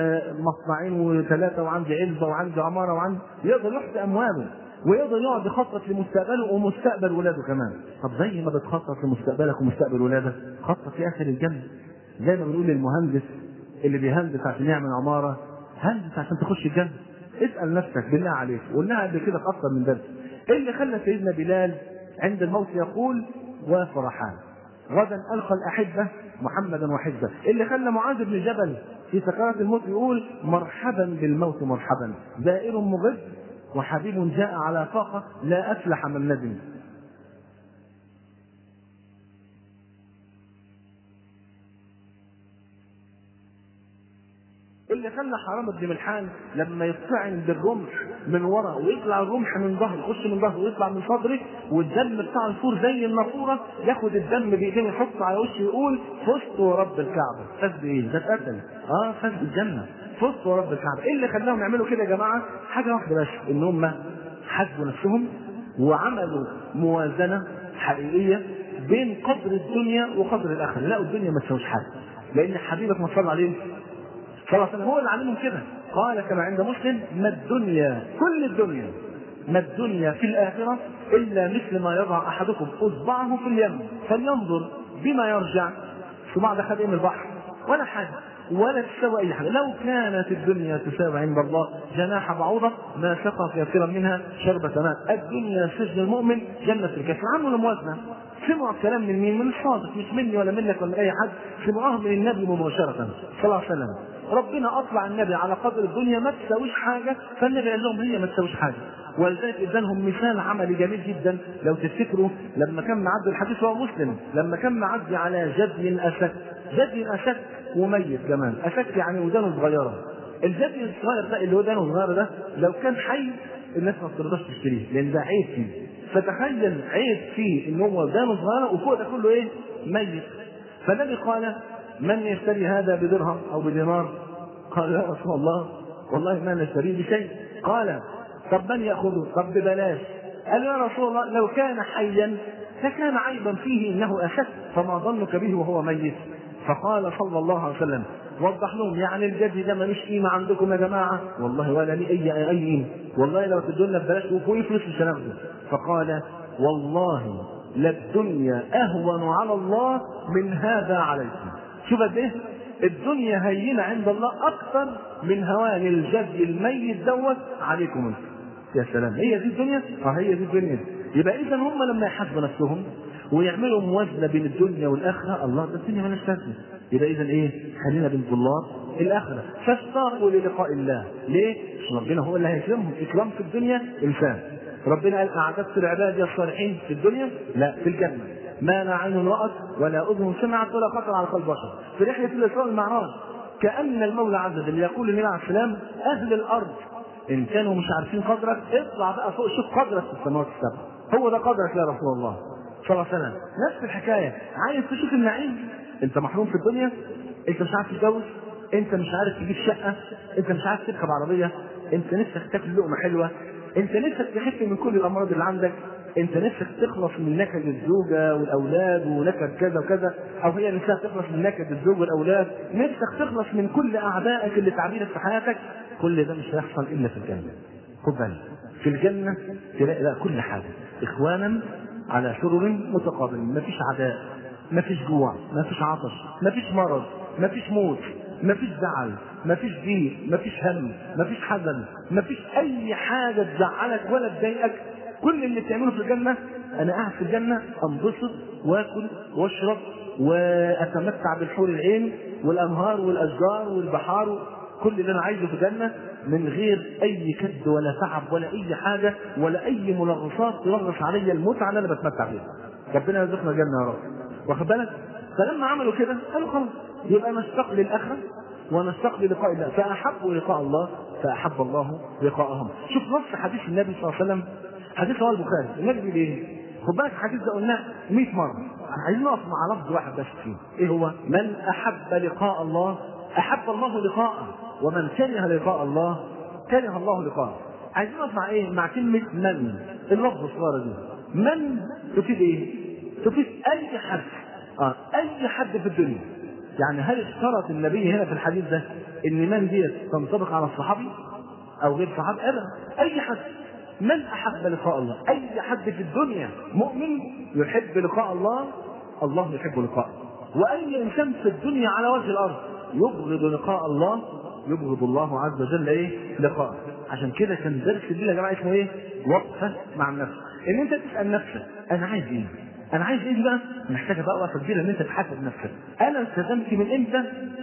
Speaker 2: مصنعين و3 وعندي علبه وعندي عماره وعندي، يقدر يحصي امواله ويقدر يقعد يخطط لمستقبله ومستقبل ولاده كمان. طب زي ما بتخطط لمستقبلك ومستقبل ولادك، خطط في اخر الجنه. زي ما بنقول للمهندس اللي بيهندس عشان يعمل عماره، هندس عشان تخش الجنه. اسأل نفسك بالله عليك، وقلناها قبل كده في أكثر من درس، إيه اللي خلى سيدنا بلال عند الموت يقول وفرحان غدا ألقى الأحبة محمدا وحزبه؟ اللي خلى معاذ بن جبل في سكرات الموت يقول مرحبا بالموت مرحبا، زائر مغد وحبيب جاء على فاقة لا أفلح من ندم. اللي خلى حرام بن ملحان لما يطعن بالرمح من ورا ويطلع الرمح من ظهره، يخش من ظهره ويطلع من صدره، والدم بتاع الفور زي النافوره، ياخد الدم بايديه يحطه على وشه يقول فزت ورب الكعبه. فاز بايه؟ ده اتقتل، فاز بالجنه، فزت ورب الكعبه. ايه اللي خلاهم يعملوا كده يا جماعه؟ حاجه واحده بس، ان هم حاسبوا نفسهم وعملوا موازنه حقيقيه بين قدر الدنيا وقدر الاخره. لا، الدنيا ما تساويش حاجه، لان حبيبك ما صلى عليه صلى الله عليه وسلم هو اللي علمهم كده. قال كما عند مسلم ما الدنيا، كل الدنيا، ما الدنيا في الآخرة إلا مثل ما يضع أحدكم إصبعه في اليم فلينظر بما يرجع. صباع ده خد من البحر ولا حاجة ولا تساوي أي حاجة. لو كانت الدنيا تساوي عند الله جناح بعوضة ما سقى كثيرا منها شربة ماء. الدنيا سجن المؤمن جنة الكافر. عملوا الموازنة، سمعوا الكلام من مين؟ من الصادق، مش مني ولا منك ولا أي حد، سمعوه من النبي مباشرة صلى الله عليه وسلم. ربنا أطلع النبي على قدر الدنيا ما تساويش حاجة، فالنبي قال لهم هي ما تساويش حاجة. ولذلك ادالهم مثال عملي جميل جدا. لو تفتكروا لما كان معدي الحديث هو مسلم، لما كان معدي على جدي أسك، جدي أسك وميت كمان، أسك يعني ودانه صغيرة. الجدي الصغير ده اللي ودانه صغيرة ده لو كان حي الناس ما ترضاش تشتريه لأن ده عيب فيه. فتخيل عيب فيه ان هو ودانه صغيرة وفوق ده كله ايه؟ ميت. فالنبي قال من يشتري هذا بدرهم او بدينار؟ قال يا رسول الله والله ما نشتريه بشيء. قال طب من يأخذه؟ طب ببلاش. قال يا رسول الله لو كان حيا فكان عيبا فيه انه اشد، فما ظنك به وهو ميت؟ فقال صلى الله عليه وسلم وضح لهم يعني الجدي ده ملوش قيمه عندكم يا جماعه، والله ولا ليه اي قيمه، والله لو تدولنا ببلاش وفوق فلوس مش هناخده. فقال والله للدنيا اهون على الله من هذا عليكم. شوف قد ايه الدنيا هينه عند الله اكثر من هوان الجدي الميت دوت عليكم انتم. يا سلام، هي دي الدنيا؟ هي دي الدنيا. يبقى اذا هم لما يحاسبوا نفسهم ويعملوا موازنه بين الدنيا والاخره، الله ده الدنيا مالهاش لازمه. يبقى اذا ايه؟ خلينا بين طلاب الاخره، فاشتاقوا للقاء الله. ليه؟ عشان ربنا هو اللي هيكرمهم. اكرام في الدنيا انسان. ربنا قال اعددت لعبادي الصالحين في الدنيا، لا في الجنه، ما لا عين رأت ولا اذن سمعت ولا خطر على قلب بشر. في رحله الاسراء والمعراج كأن المولى عز وجل يقول للنبي عليه السلام اهل الارض ان كانوا مش عارفين قدرك اطلع بقى فوق شوف قدرك في السماوات السبع، هو ده قدرك يا رسول الله صلى الله عليه وسلم. نفس الحكايه، عايز تشوف النعيم؟ انت محروم في الدنيا، انت مش عارف تتجوز، انت مش عارف تجيب شقه، انت مش عارف تركب عربيه، انت نفسك تاكل لقمه حلوه، انت نفسك تخف من كل الامراض اللي عندك، انت نفسك تخلص من نكد الزوجه والاولاد ونكد كذا وكذا، او هي نفسها تخلص من نكد الزوج والاولاد، نفسك تخلص من كل اعدائك اللي تعبيرك في حياتك. كل ده مش هيحصل الا في الجنه. خد بالك، في الجنه تلاقي لا كل حاجه اخوانا على سرر متقابلين، مفيش عداء، مفيش جوع، مفيش عطش، مفيش مرض، مفيش موت، مفيش زعل، مفيش ضيق، مفيش هم، مفيش حزن، مفيش اي حاجه تزعلك ولا تضايقك. كل اللي بتعمله في الجنه، انا قاعد في الجنه انبسط واكل واشرب واتمتع بالحور العين والانهار والاشجار والبحار، كل اللي انا عايزه في الجنه من غير اي كد ولا تعب ولا اي حاجه ولا اي منغصات تنغص عليا المتعه اللي انا بتمتع بيها. ربنا يرزقنا الجنه يا رب. واخد بالك؟ فلما عملوا كده قالوا خلاص يبقى نشتاق للاخره ونشتاق للقاء الله، فاحبوا لقاء الله فاحب الله لقاءهم. شوف نص حديث النبي صلى الله عليه وسلم، حديث رواه البخاري، النبي بيقول ايه؟ خد بالك الحديث ده قلناه 100 مره، عايزين نقف مع لفظ واحد بس فيه، ايه هو؟ من احب لقاء الله احب الله لقاءه، ومن كره لقاء الله كره الله لقاءه. عايزين نقف مع ايه؟ مع كلمه من، اللفظ الصغيره دي. من تفيد ايه؟ تفيد اي حد، اي حد في الدنيا. يعني هل اشترط النبي هنا في الحديث ده ان من دي تنطبق على الصحابي او غير صحابي؟ ابدا، اي حد. من احب لقاء الله، اي حد في الدنيا مؤمن يحب لقاء الله، الله يحب لقاءه. واي انسان في الدنيا على وجه الارض يبغض لقاء الله يبغض الله عز وجل ايه؟ لقاءه. عشان كده كان درس الليله يا جماعه اسمه ايه؟ وقفه مع النفس. ان انت تسال نفسك انا عايز ايه؟ انا عايز ايه بقى؟ محتاجه بقى وقفه كبيره ان انت تحاسب نفسك. انا التزمت من امتى؟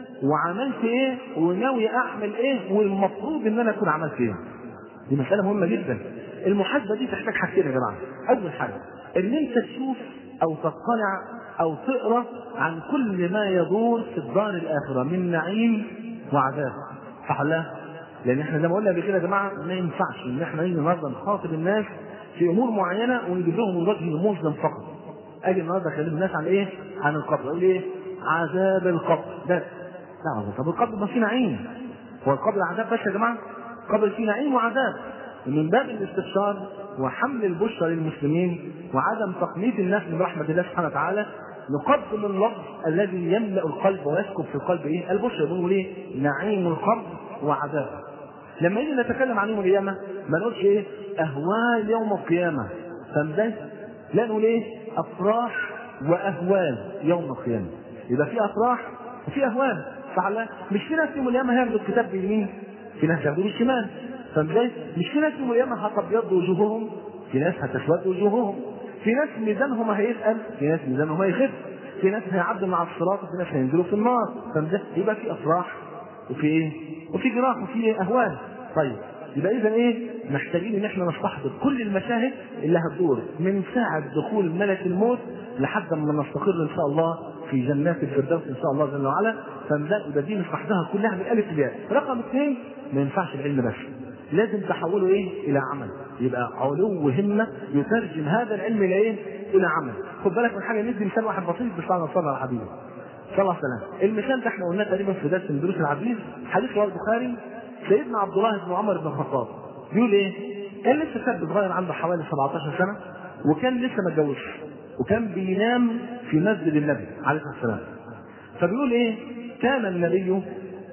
Speaker 2: وعملت ايه؟ وناوي اعمل ايه؟ والمفروض ان انا اكون عملت ايه؟ دي مساله مهمه جدا. المحاسبه دي تحتاج حاجتين يا جماعه. اول حاجه ان انت تشوف او تطلع او تقرا عن كل ما يدور في الدار الاخره من نعيم وعذاب، صح ولا لا؟ لان احنا زي ما قلنا قبل كده يا جماعه ما ينفعش ان احنا نيجي النهارده نخاطب الناس في امور معينه ونجيب لهم الوجه المظلم فقط. اجي النهارده اكلم الناس عن ايه؟ عن القبر، اقول ايه؟ عذاب القبر بس. لا، طب القبر ما فيه نعيم، هو القبر عذاب بس يا جماعه؟ القبر فيه نعيم وعذاب. من باب الاستبشار وحمل البشرى للمسلمين وعدم تقنيط الناس من رحمه الله سبحانه وتعالى، نقدم اللفظ الذي يملا القلب ويسكب في القلب ايه؟ البشرى. بنقول ايه؟ نعيم القبر وعذاب. لما يجي نتكلم عن يوم القيامه ما نقولش ايه؟ اهوال يوم القيامه، فاهم؟ لا، نقول ايه؟ افراح واهوال يوم القيامه. يبقى في افراح وفي اهوال، صح ولا لا؟ مش في ناس يوم القيامه هياخدوا الكتاب باليمين، في ناس هياخدوه بالشمال، فاهم؟ مش في ناس يوم القيامه هتبيض وجوههم، في ناس هتسود وجوههم، في ناس ميزانهم هيثقل، في ناس ميزانهم هيخف، في ناس هيعدوا مع الصراط وفي ناس هينزلوا في النار، فاهم؟ يبقى في افراح وفي ايه؟ وفي جراح وفي اهوال. طيب يبقى اذا ايه؟ محتاجين ان احنا نستحضر كل المشاهد اللي هتدور من ساعه دخول ملك الموت لحد ما نستقر ان شاء الله في جنات الفردوس ان شاء الله جل وعلا. فنبدا دي نستحضرها كلها من الف للياء. رقم اثنين، ما ينفعش العلم بس، لازم تحوله ايه؟ الى عمل. يبقى علو همه يترجم هذا العلم الى ايه؟ الى عمل. خد بالك من حاجه، ندي مثال واحد بسيط بس على صلى على حبيبي صلى الله عليه وسلم. المثال ده احنا قلناه تقريبا في درس من دروس العزيز، حديث رواه البخاري. سيدنا عبد الله بن عمر بن الخطاب بيقول ايه؟ كان لسه شاب صغير عنده حوالي 17 سنه، وكان لسه ما اتجوزش، وكان بينام في مسجد النبي عليه الصلاه والسلام. فبيقول ايه؟ كان النبي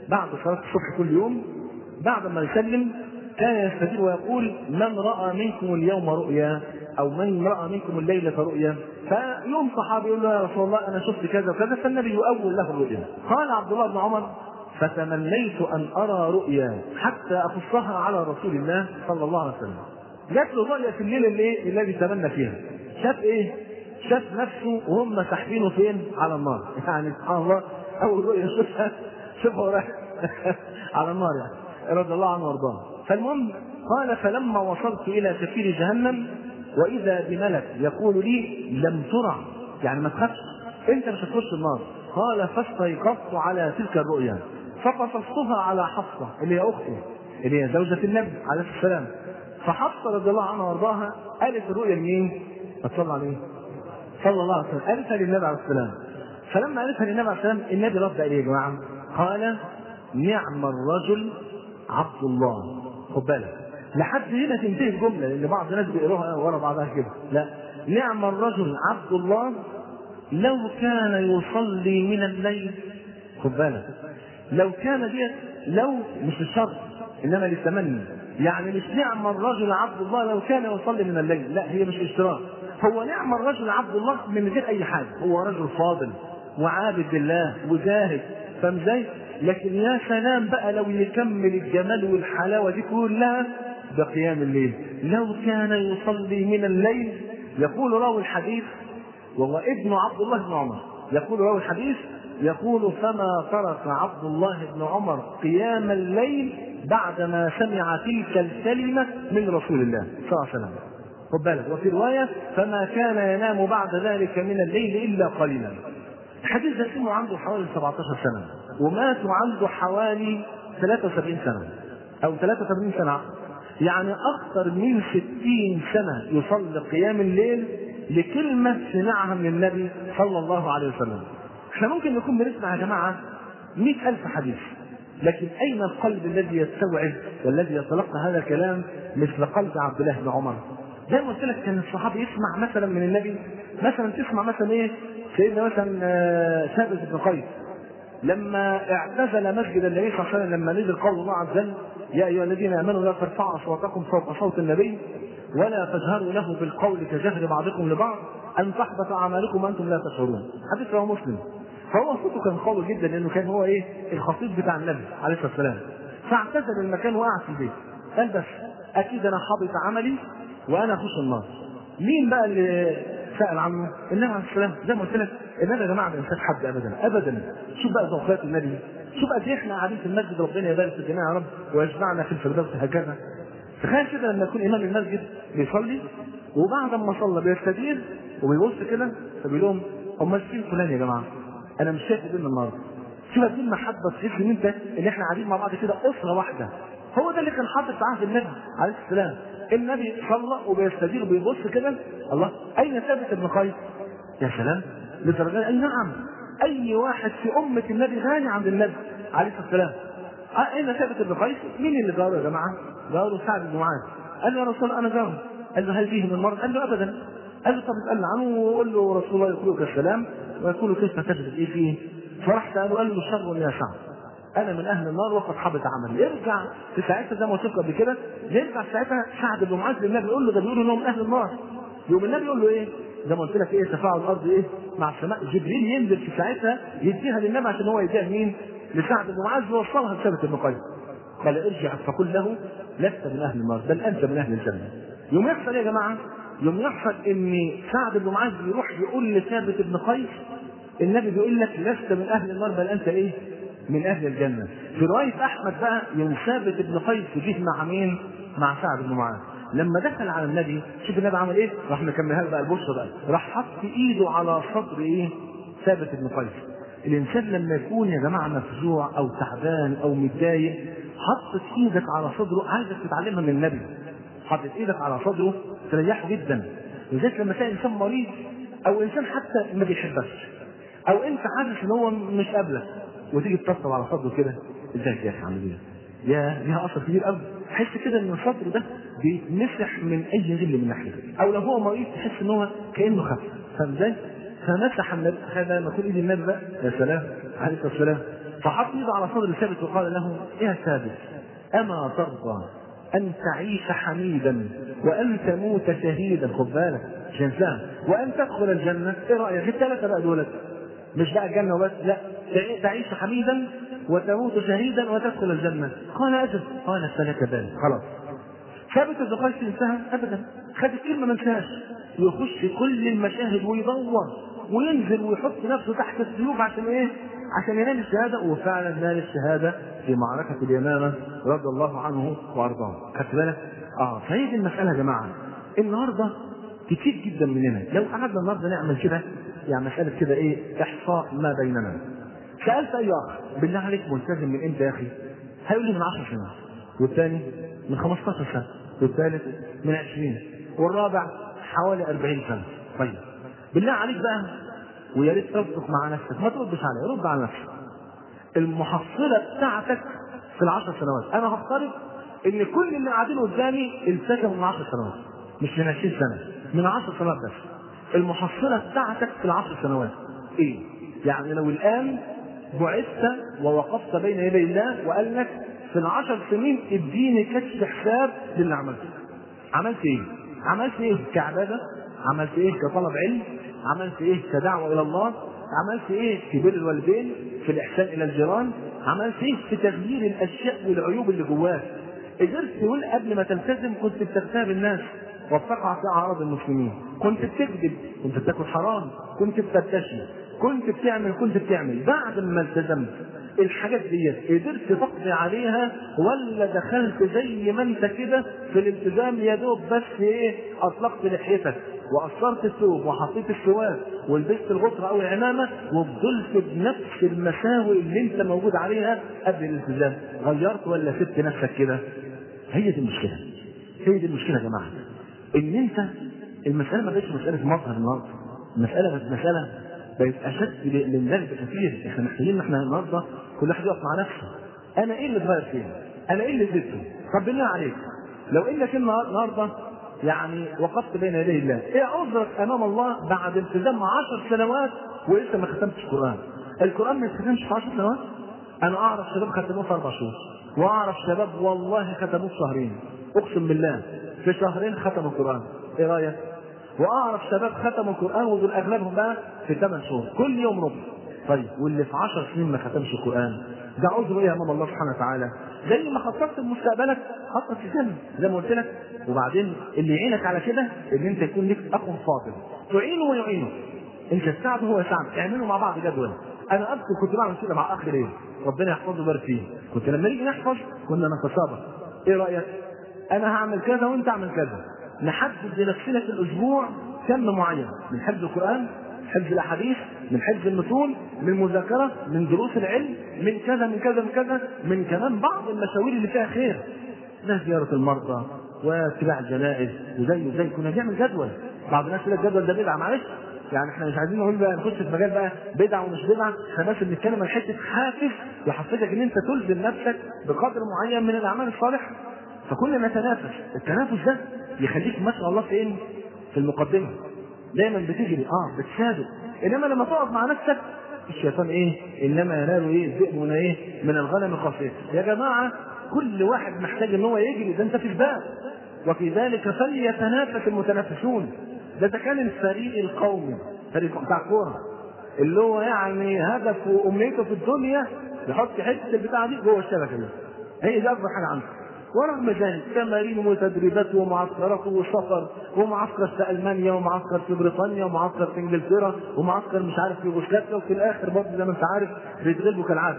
Speaker 2: بعد صلاة الصبح كل يوم بعد ما يسلم كان يستدير ويقول من رأى منكم اليوم رؤيا أو من رأى منكم الليلة رؤيا. فيوم صحابي يقول له يا رسول الله أنا شفت كذا وكذا، فالنبي يؤول له الرؤيا. قال عبد الله بن عمر فتمنيت أن أرى رؤيا حتى أقصها على رسول الله صلى الله عليه وسلم. جات له رؤيا في الليلة الذي تمنى فيها. شاف إيه؟ شاف نفسه وهم ساحبينه فين؟ على النار. يعني سبحان الله أول رؤيا شوفها رايح على النار يعني رضي الله عنه وارضاه. فالمهم قال فلما وصلت إلى كفير جهنم وإذا بملك يقول لي لم ترع، يعني ما تخافش أنت مش هتخش النار. قال فاستيقظت على تلك الرؤيا فقصصتها على حفصة اللي هي أخته اللي هي زوجة النبي عليه السلام. فحفصة رضي الله عنها وارضاها قالت الرؤيا لمين؟ صلى عليه صلى الله عليه وسلم، قالتها للنبي عليه السلام. فلما قالتها للنبي عليه السلام النبي رد عليه يا جماعة قال نعم الرجل عبد الله. خد بالك لحد هنا تنتهي الجملة لأن بعض الناس بيقروها ورا بعضها كده. لا، نعم الرجل عبد الله لو كان يصلي من الليل. خد بالك لو كان دي لو مش الشرط انما للتمني، يعني مش نعم الرجل عبد الله لو كان يصلي من الليل، لا هي مش اشتراط. هو نعم الرجل عبد الله من غير اي حاجه، هو رجل فاضل وعابد لله وزاهد، فاهم ازاي؟ لكن يا سلام بقى لو يكمل الجمال والحلاوه دي كلها بقيام الليل. لو كان يصلي من الليل يقول راوي الحديث وهو ابن عبد الله بن عمر، يقول راوي الحديث يقول فما ترك عبد الله بن عمر قيام الليل بعدما سمع تلك الكلمة من رسول الله صلى الله عليه وسلم. خد بالك وفي رواية فما كان ينام بعد ذلك من الليل إلا قليلا. الحديث ده سنه عنده حوالي 17 سنة ومات عنده حوالي 73 سنة أو 83 سنة، يعني أكثر من 60 سنة يصلي قيام الليل لكلمة سمعها من النبي صلى الله عليه وسلم. احنا ممكن نكون بنسمع يا جماعة 100,000 حديث، لكن أين القلب الذي يستوعب والذي يتلقى هذا الكلام مثل قلب عبد الله بن عمر؟ زي ما قلت لك كان الصحابي يسمع مثلا من النبي، مثلا تسمع مثلا ايه سيدنا مثلا ثابت بن قيس لما اعتزل مسجد النبي صلى الله عليه وسلم لما نزل قول الله عز وجل يا ايها الذين امنوا لا ترفعوا اصواتكم فوق صوت النبي ولا تجهروا له بالقول كجهر بعضكم لبعض ان تحبط اعمالكم وانتم لا تشعرون. حديث رواه مسلم. فهو صوته كان قوي جدا لانه كان هو ايه الخطيب بتاع النبي عليه الصلاه والسلام. فاعتزل المكان وقع في البيت قال بس اكيد انا حابط عملي وانا اخش النار. مين بقى اللي سأل عنه؟ النبي عليه السلام. زي ما قلت لك النبي يا جماعه ما ينساش حد ابدا ابدا. شوف بقى ذوقات النبي، شوف قد ايه احنا قاعدين في المسجد ربنا يبارك في الجميع يا رب ويجمعنا في الفردوس هكذا. تخيل كده لما يكون امام المسجد بيصلي وبعد ما صلى بيستدير وبيبص كده فبيقول لهم امال فين فلان يا جماعه؟ انا مش شايف بينا النهارده. شوف قد ايه المحبه تحس ان انت ان احنا قاعدين مع بعض كده اسره واحده. هو ده اللي كان حاطط في عهد النبي عليه السلام. النبي صلى وبيستدير وبيبص كده الله اين ثابت بن قيس؟ يا سلام لدرجه اي نعم اي واحد في امه النبي غالي عند النبي عليه السلام. اين ثابت بن قيس؟ مين اللي جاره يا جماعه؟ جاره سعد بن معاذ. قال له يا رسول الله انا جاره. قال له هل فيه من مرض؟ قال له ابدا. قال له طب اسالنا عنه وقول له رسول الله يقول لك السلام ويقول كيف تجد ايه فيه؟ فرحت قال له شر يا سعد انا من اهل النار وقد حبط عملي. يرجع في ساعتها زي ما قلت قبل كده يرجع ساعتها سعد بن معاذ للنبي يقول له ده بيقولوا انهم من اهل النار. يوم النبي يقول له ايه؟ زي ما قلت لك ايه تفاعل الارض ايه مع السماء. جبريل ينزل في ساعتها يديها للنبي عشان هو يديها مين؟ لسعد بن معاذ ويوصلها لثابت بن قيس. قال ارجع فقل له لست من اهل النار بل انت من اهل الجنه. يوم يحصل يا جماعه يوم يحصل ان سعد بن معاذ يروح يقول لثابت بن قيس النبي بيقول لك لست من اهل النار بل انت ايه؟ من اهل الجنه. في روايه احمد بقى يوم ثابت بن قيس جه مع مين؟ مع سعد بن معاذ. لما دخل على النبي شوف النبي عمل ايه؟ راح مكملها بقى البشرى بقى راح حط ايده على صدر ايه؟ ثابت بن قيس. الانسان لما يكون يا جماعه مفزوع او تعبان او متضايق حطت ايدك على صدره عايزك تتعلمها من النبي. حطت ايدك على صدره تريحه جدا. بالذات لما تلاقي انسان مريض او انسان حتى ما بيحبكش او انت حاسس ان هو مش قابلك وتيجي تطبطب على صدره كده ازيك يا اخي عامل ايه؟ يا ليها اثر كبير قوي. تحس كده ان الصدر ده بيتمسح من اي غل من ناحيته او لو هو مريض تحس ان هو كانه خف. فاهم ازاي؟ فمسح النبي. تخيل لما تقول ايد النبي بقى يا سلام عليه الصلاه والسلام فحط ايده على صدر ثابت وقال له: يا ثابت، اما ترضى ان تعيش حميدا وان تموت شهيدا؟ خد بالك شنسان، وان تدخل الجنه. ايه رايك في الثلاثه بقى دولت؟ مش بقى الجنه وبس، لا، تعيش حميدا وتموت شهيدا وتدخل الجنه. قال: اجل. قال: فلك ذلك. خلاص. ثابت بن قيس انتهى ابدا، خد الكلمه ما انتهاش، يخش كل المشاهد ويدور وينزل ويحط نفسه تحت السيوف عشان ايه؟ عشان ينال الشهاده. وفعلا نال الشهاده في معركه اليمامه رضي الله عنه وارضاه. خدت بالك؟ فهي دي المساله يا جماعه. النهارده كتير جدا مننا لو قعدنا النهارده نعمل كده، يعني مساله كده ايه؟ احصاء ما بيننا. سالت اي اخ: بالله عليك ملتزم من امتى يا اخي؟ هيقول لي من 10 سنين، والثاني من 15 سنه، والثالث من 20، والرابع حوالي 40 سنه. طيب بالله عليك بقى، ويا ريت تصدق مع نفسك، ما تردش عليا، رد على نفسك. المحصله بتاعتك في ال10 سنوات، انا هفترض ان كل اللي قاعدين قدامي التزموا من 10 سنوات، مش من 20 سنه، من 10 سنوات بس. المحصله بتاعتك في ال10 سنوات ايه؟ يعني لو الان بعثت ووقفت بين يدي الله وقال لك في ال10 سنين اديني كشف حساب للي عملته، عملت ايه؟ عملت ايه كعباده؟ عملت ايه كطلب علم؟ عملت ايه كدعوه الى الله؟ عملت ايه في بر الوالدين؟ في الاحسان الى الجيران؟ عملت ايه في تغيير الاشياء والعيوب اللي جواك؟ قدرت تقول قبل ما تلتزم كنت بتغتاب الناس وبتقع في اعراض المسلمين، كنت بتكذب، كنت بتاكل حرام، كنت بترتشي، كنت بتعمل. بعد ما التزمت الحاجات دي قدرت تقضي عليها، ولا دخلت زي ما انت كده في الالتزام يا دوب بس ايه؟ اطلقت لحيتك وقصرت الثوب وحطيت السواك ولبست الغطره او العمامه وفضلت بنفس المساوئ اللي انت موجود عليها قبل الالتزام؟ غيرت ولا سبت نفسك كده؟ هي دي المشكله، هي دي المشكله يا جماعه. ان انت المساله ما بقتش مساله مظهر النهارده، مساله بقت اشد للناس بكثير. احنا محتاجين ان احنا النهارده كل واحد يقف مع نفسه، انا ايه اللي اتغير فيها؟ انا ايه اللي زدته؟ طب بالله عليك لو انك النهارده يعني وقفت بين يدي الله، ايه عذرك امام الله بعد التزام 10 سنوات ولسه ما ختمتش القران؟ القران ما يتختمش في 10 سنوات. انا اعرف شباب ختموه في 4 شهور، واعرف شباب والله ختموه في شهرين، اقسم بالله في شهرين ختموا القران. ايه رايك؟ واعرف شباب ختموا القران ودول اغلبهم بقى في 8 شهور، كل يوم ربع. طيب واللي في 10 سنين ما ختمش القران ده عذره ايه امام الله سبحانه وتعالى؟ زي ما خططت لمستقبلك خطط في الجنه زي ما قلت لك. وبعدين اللي يعينك على كده ان انت يكون لك اخ فاضل تعينه ويعينه، انت تساعده وهو يساعدك، اعملوا مع بعض جدول. انا اذكر كنت بعمل كده مع اخ ليه ربنا يحفظه ويبارك فيه، كنت لما نيجي نحفظ كنا نتسابق، ايه رايك؟ انا هعمل كذا وانت اعمل كذا، نحدد لنفسنا في الاسبوع كم معين من حفظ القران، حفظ الاحاديث، من حفظ المتون، من مذاكره، من دروس العلم، من كذا من كذا من كذا، من كمان بعض المشاوير اللي فيها خير، زي زياره المرضى واتباع الجنائز وزي كنا بنعمل جدول. بعض الناس يقول الجدول ده بدعه، معلش يعني احنا مش عايزين نقول بقى نخش في مجال بقى بدعه ومش بدعه، احنا بس بنتكلم عن حته حافز يحفزك ان انت تلزم نفسك بقدر معين من الاعمال الصالحه. فكنا نتنافس، التنافس ده يخليك ما شاء الله فين؟ في المقدمه، دايما بتجري بتسابق. انما لما تقعد مع نفسك الشيطان ايه؟ انما ينال ايه؟ الذئب من ايه؟ من الغنم القصير. يا جماعه كل واحد محتاج ان هو يجري، ده انت في سباق، وفي ذلك فليتنافس المتنافسون. ده كان الفريق القومي، فريق بتاع كوره اللي هو يعني هدفه وامنيته في الدنيا يحط حته البتاعه دي جوه الشبكه دي، هي دي اكبر حاجه عنده. ورغم ذلك تمارين وتدريبات ومعسكرات وسفر، ومعسكر في المانيا ومعسكر في بريطانيا ومعسكر في انجلترا ومعسكر مش عارف في يوغوسلافيا، وفي الاخر برضه زي ما انت عارف بيتغلبوا كالعاده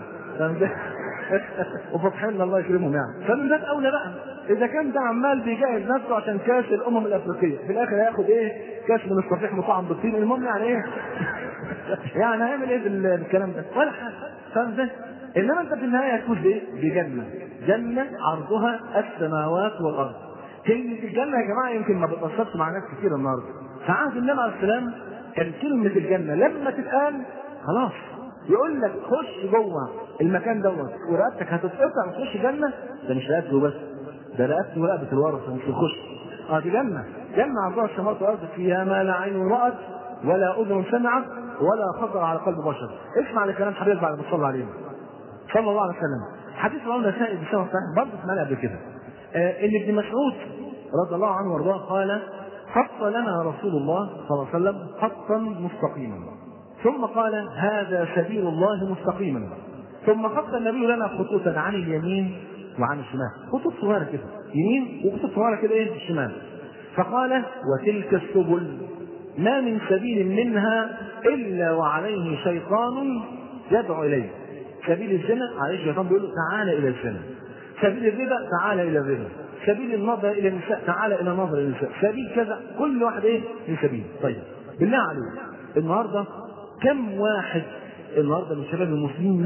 Speaker 2: وفتحنا الله يكرمهم يعني. فمن ذات اولى بقى اذا كان ده عمال بيجهز نفسه عشان كاس الامم الافريقيه، في الاخر هياخد ايه؟ كاس من الصفيح مطعم بالطين، المهم يعني ايه؟ يعني هيعمل ايه بالكلام ده؟ ولا حاجه. فاهم ازاي؟ انما انت في النهايه هتفوز بايه؟ بجنه، جنه عرضها السماوات والارض. كلمه الجنه يا جماعه يمكن ما بتاثرش مع ناس كثير النهارده. في عهد النبي عليه السلام كان كلمه الجنه لما تتقال خلاص يقول لك خش جوه المكان دوت ورقبتك هتتقطع وتخش جنه. ده مش رقبته بس، ده رقبته ورقبه الورثه مش تخش. دي جنه، جنه عرضها السماوات والارض، فيها ما لا عين رأت ولا اذن سمعت ولا خطر على قلب بشر. اسمع لكلام حبيبك بعد ما تصلي عليه. صلى الله عليه وسلم. حديث رواه النسائي بسند صحيح برضه سمعنا قبل كده ان ابن مسعود رضي الله عنه وارضاه قال خط لنا رسول الله صلى الله عليه وسلم خطا مستقيما ثم قال هذا سبيل الله مستقيما ثم خط النبي لنا خطوطا عن اليمين وعن الشمال، خطوط صغيره كده يمين وخطوط صغيره كده ايه الشمال، فقال وتلك السبل ما من سبيل منها الا وعليه شيطان يدعو اليه. سبيل الزنا عليه الشيطان بيقول له تعالى الى الزنا، سبيل الربا تعالى الى الربا، سبيل النظر الى النساء تعالى الى النظر الى النساء، سبيل كذا، كل واحد ايه من سبيل. طيب بالله عليك النهارده كم واحد النهارده من شباب المسلمين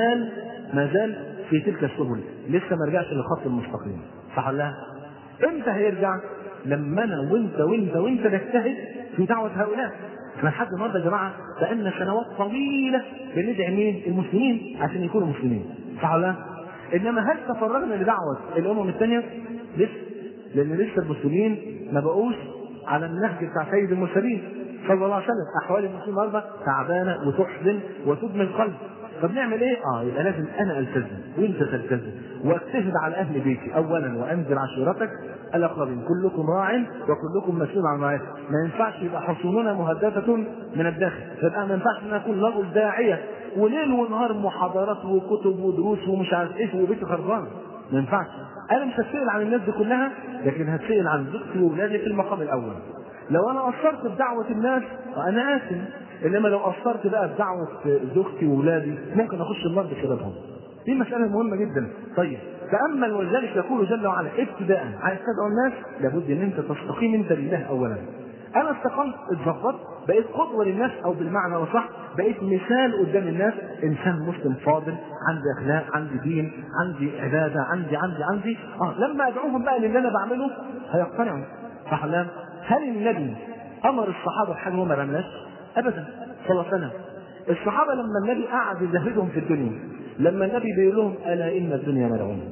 Speaker 2: ما زال في تلك السبل، لسه ما رجعش للخط المستقيم، صح ولا لا؟ امتى هيرجع؟ لما انا وانت نجتهد في دعوه هؤلاء. احنا لحد النهارده يا جماعه بقالنا سنوات طويله بندعي مين؟ المسلمين عشان يكونوا مسلمين، صح ولا لا؟ انما هل تفرغنا لدعوه الامم الثانيه؟ لسه، لان لسه المسلمين ما بقوش على النهج بتاع سيد المرسلين صلى الله عليه وسلم. احوال المسلمين النهارده تعبانه وتحزن وتدمي القلب. طب نعمل ايه؟ يبقى لازم انا التزم وانت تلتزم واجتهد على اهل بيتي اولا وانزل عشيرتك الاقربين، كلكم راع وكلكم مسؤول عن رعيته. ما ينفعش يبقى حصوننا مهدده من الداخل، فبقى ما ينفعش ان اكون رجل داعيه وليل ونهار محاضرات وكتب ودروس ومش عارف ايه وبيتي خربان. ما ينفعش. انا مش هتسال عن الناس دي كلها، لكن هتسال عن زوجتي واولادي في المقام الاول. لو انا قصرت بدعوه الناس انا اسف، انما لو قصرت بقى بدعوه زوجتي واولادي ممكن اخش النار بسببهم. دي مساله مهمه جدا. طيب تامل، ولذلك يقول جل وعلا ابتداء عايز تدعو الناس لابد ان انت تستقيم انت لله اولا. انا استقمت اتظبطت بقيت قدوه للناس، او بالمعنى الصح بقيت مثال قدام الناس، انسان مسلم فاضل، عندي اخلاق، عندي دين، عندي عباده، عندي لما ادعوهم بقى للي انا بعمله هيقتنعوا، صح ولا؟ هل النبي امر الصحابه بحاجه هم ما عملهاش؟ ابدا صلى الله عليه وسلم. الصحابه لما النبي قعد يزهدهم في الدنيا، لما النبي بيقول لهم الا ان الدنيا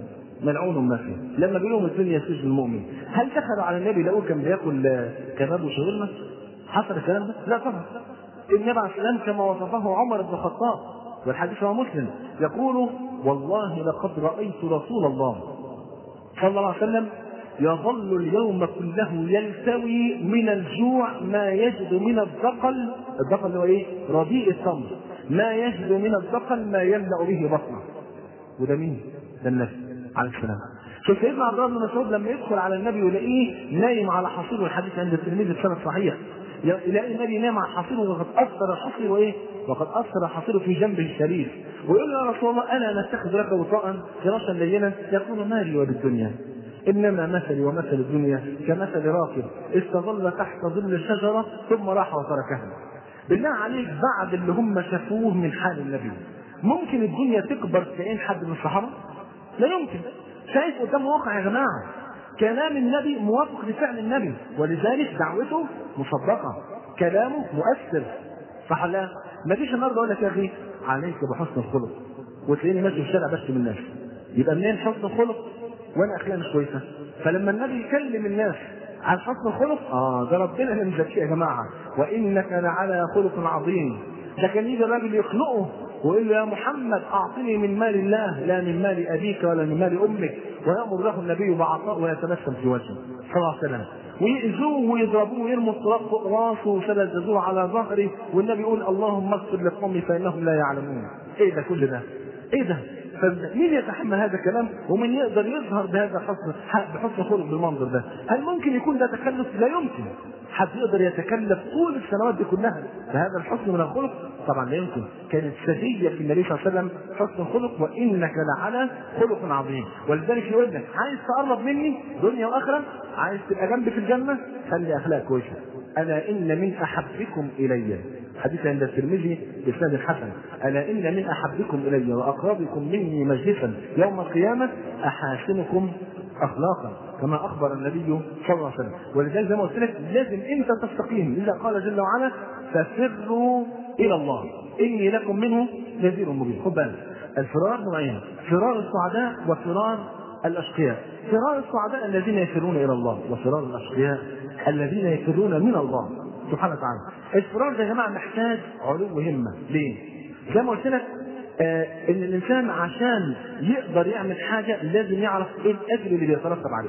Speaker 2: ملعون ما فيها، لما بيقول لهم الدنيا سجن المؤمن، هل دخلوا على النبي لقوه كان بياكل كباب وشاورما؟ حصل الكلام ده؟ لا طبعا. النبي عليه السلام كما وصفه عمر بن الخطاب والحديث هو مسلم يقول والله لقد رايت رسول الله صلى الله عليه وسلم يظل اليوم كله يلتوي من الجوع ما يجد من الدقل اللي هو ايه؟ رديء التمر، ما يجد من الدقل ما يملأ به بطنه. وده مين؟ ده النبي عليه السلام. شوف سيدنا عبد الله بن مسعود لما يدخل على النبي ويلاقيه نايم على حصير، والحديث عند الترمذي بسند صحيح، يلاقي النبي نايم على حصير وقد اثر الحصير وقد اثر الحصير في جنبه الشريف، ويقول له يا رسول الله انا نتخذ لك وطاء فراشا لينا، يقول ما لي وبالدنيا انما مثلي ومثل الدنيا كمثل راكب استظل تحت ظل الشجره ثم راح وتركها. بالله عليك بعد اللي هم شافوه من حال النبي ممكن الدنيا تكبر في عين حد من الصحابه؟ لا يمكن. شايف قدام واقع يا جماعه، كلام النبي موافق لفعل النبي، ولذلك دعوته مصدقه، كلامه مؤثر، صح ولا؟ ما فيش النهارده اقول لك يا اخي عليك بحسن الخلق وتلاقيني ماشي في الشارع بشتم الناس، يبقى منين حسن الخلق وانا اخلاقي مش كويسه؟ فلما النبي يكلم الناس عن حسن الخلق ده ربنا اللي مزكيه يا جماعه، وانك لعلى خلق عظيم. ده كان يجي الراجل يخنقه ويقول له يا محمد اعطني من مال الله لا من مال ابيك ولا من مال امك، ويامر له النبي بعطاء ويتبسم في وجهه صلى الله عليه وسلم، ويؤذوه ويضربوه ويرموا التراب فوق راسه وسلزوه على ظهره، والنبي يقول اللهم اغفر لقومي فانهم لا يعلمون. ايه ده كل ده؟ ايه ده؟ مين يتحمل هذا الكلام؟ ومن يقدر يظهر بهذا بحسن خلق بالمنظر ده؟ هل ممكن يكون ده تكلف؟ لا يمكن. حد يقدر يتكلف طول السنوات دي كلها بهذا الحسن من الخلق؟ طبعا لا يمكن. كانت سجية في النبي صلى الله عليه وسلم حسن الخلق، وانك لعلى خلق عظيم. ولذلك يقول لك عايز تقرب مني دنيا واخره، عايز تبقى جنبي في الجنه، خلي اخلاق كويسه. الا ان من احبكم الي، حديث عند الترمذي بإسناد حسن، الا ان من احبكم الي واقربكم مني مجلسا يوم القيامه احاسنكم اخلاقا، كما اخبر النبي صلى الله عليه وسلم. ولذلك زي ما قلت لك لازم انت تستقيم، اذا قال جل وعلا ففروا الى الله اني لكم منه نذير مبين. خد بالك الفرار نوعين، فرار السعداء وفرار الاشقياء. فرار السعداء الذين يفرون الى الله، وفرار الاشقياء الذين يفرون من الله سبحانه وتعالى. الفرار ده يا جماعه محتاج علو همه. ليه؟ زي ما قلت لك ان الانسان عشان يقدر يعمل حاجه لازم يعرف ايه الاجر اللي بيترتب عليه.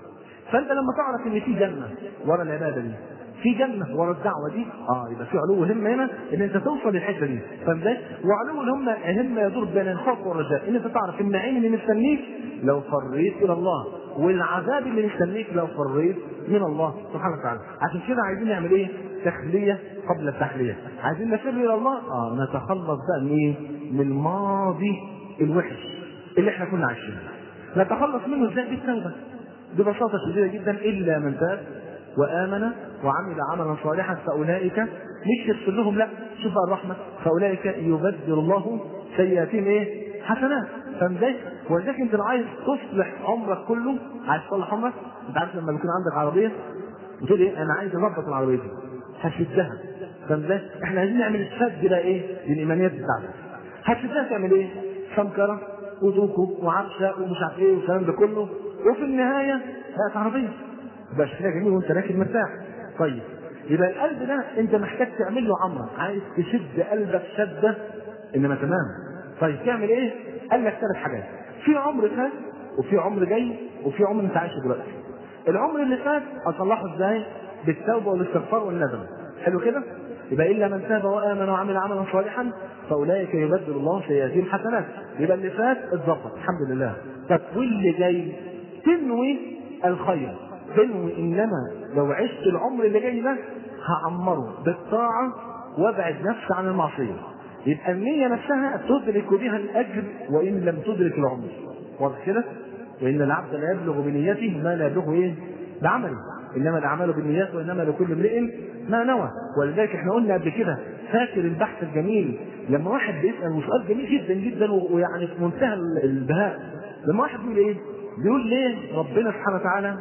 Speaker 2: فانت لما تعرف ان في جنه ورا العباده دي، في جنه ورا الدعوه دي، يبقى في علو همه هنا ان انت توصل للحته دي، فاهم ازاي؟ وعلو الهمه يدور بين الخوف والرجاء، ان انت تعرف النعيم اللي مستنيك لو فريت الى الله، والعذاب اللي مستنيك لو فريت من الله سبحانه وتعالى. عشان كده عايزين نعمل ايه؟ تخليه قبل التحليه. عايزين نفر الى الله، نتخلص بقى من ايه؟ من الماضي الوحش اللي احنا كنا عايشينه. نتخلص منه ازاي؟ بالتوبه ببساطه شديده جدا. الا من تاب وامن وعمل عملا صالحا فاولئك، مش يغفر لهم، لا، شوف بقى الرحمه، فاولئك يبدل الله سيئاتهم ايه؟ حسنات. فاهم ازاي؟ ولذلك انت لو عايز تصلح عمرك كله، عايز تصلح عمرك، انت عارف لما بيكون عندك عربيه بتقول ايه؟ انا عايز اظبط العربيه دي، هشدها. فاهم ازاي؟ احنا عايزين نعمل الشد بقى ايه؟ للايمانيات بتاعتك. هتشدها تعمل ايه؟ سمكره ودوكو وعفشه ومش عارف ايه والكلام ده كله، وفي النهايه بقت عربيه بقى شكلها جميل وانت راكب مرتاح. طيب يبقى القلب ده انت محتاج تعمل له عمره، عايز تشد قلبك شده انما تمام. طيب تعمل ايه؟ قال لك 3 حاجات. في عمر فات، وفي عمر جاي، وفي عمر انت عايشه دلوقتي. العمر اللي فات اصلحه ازاي؟ بالتوبه والاستغفار والندم. حلو كده؟ يبقى الا من تاب وامن وعمل عملا صالحا فاولئك يبدل الله سيئاتهم حسنات. يبقى اللي فات اتظبط الحمد لله. طب واللي جاي تنوي الخير، تنوي انما لو عشت العمر اللي جاي ده هعمره بالطاعه وابعد نفسي عن المعصيه. يبقى النيه نفسها تدرك بها الاجر وان لم تدرك العمر. واضح كده؟ وان العبد لا يبلغ بنيته ما لا يبلغه ايه؟ بعمله، انما الاعمال بالنيات وانما لكل امرئ ما نوى. ولذلك احنا قلنا قبل كده، فاكر البحث الجميل لما واحد بيسال وسؤال جميل جدا جدا ويعني في منتهى البهاء، لما واحد بيقول ايه؟ بيقول ليه ربنا سبحانه وتعالى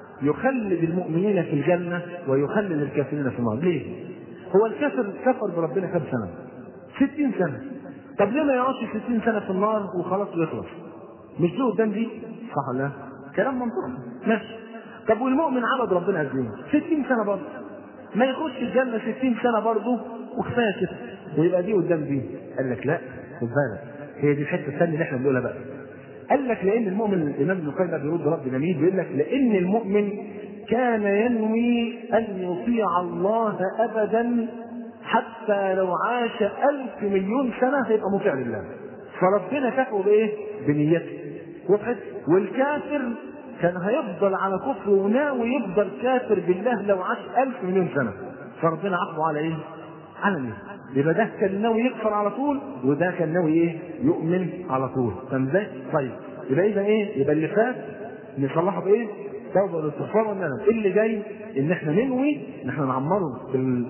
Speaker 2: يخلد المؤمنين في الجنه ويخلد الكافرين في النار؟ ليه؟ هو الكافر كفر بربنا كم سنه؟ 60 سنه. طب ليه ما يقعدش 60 سنه في النار وخلاص ويخلص؟ مش دي قدام دي؟ صح ولا لا؟ كلام منطقي ماشي. طب والمؤمن عبد ربنا قد ايه؟ 60 سنه برضه. ما يخش الجنه 60 سنه برضه وكفايه كده. ويبقى دي قدام دي. قال لك لا، خد بالك، هي دي الحته الثانيه اللي احنا بنقولها بقى. قال لك لان المؤمن، الامام ابن القيم بيرد رد جميل، بيقول لك لان المؤمن كان ينوي ان يطيع الله ابدا حتى لو عاش 1000 مليون سنه هيبقى مطيع لله. فربنا كافئه بايه؟ بنيته. وضحت؟ والكافر كان هيفضل على كفر وناوي يفضل كافر بالله لو عاش 1000 مليون سنه. فربنا عاقبه على ايه؟ على ايه؟ يبقى ده كان ناوي يكفر على طول، وده كان ناوي ايه؟ يؤمن على طول. فاهم ازاي؟ طيب يبقى اذا ايه؟ يبقى اللي فات نصلحه بايه؟ توبه والاستغفار والندم. اللي جاي ان احنا ننوي ان احنا نعمره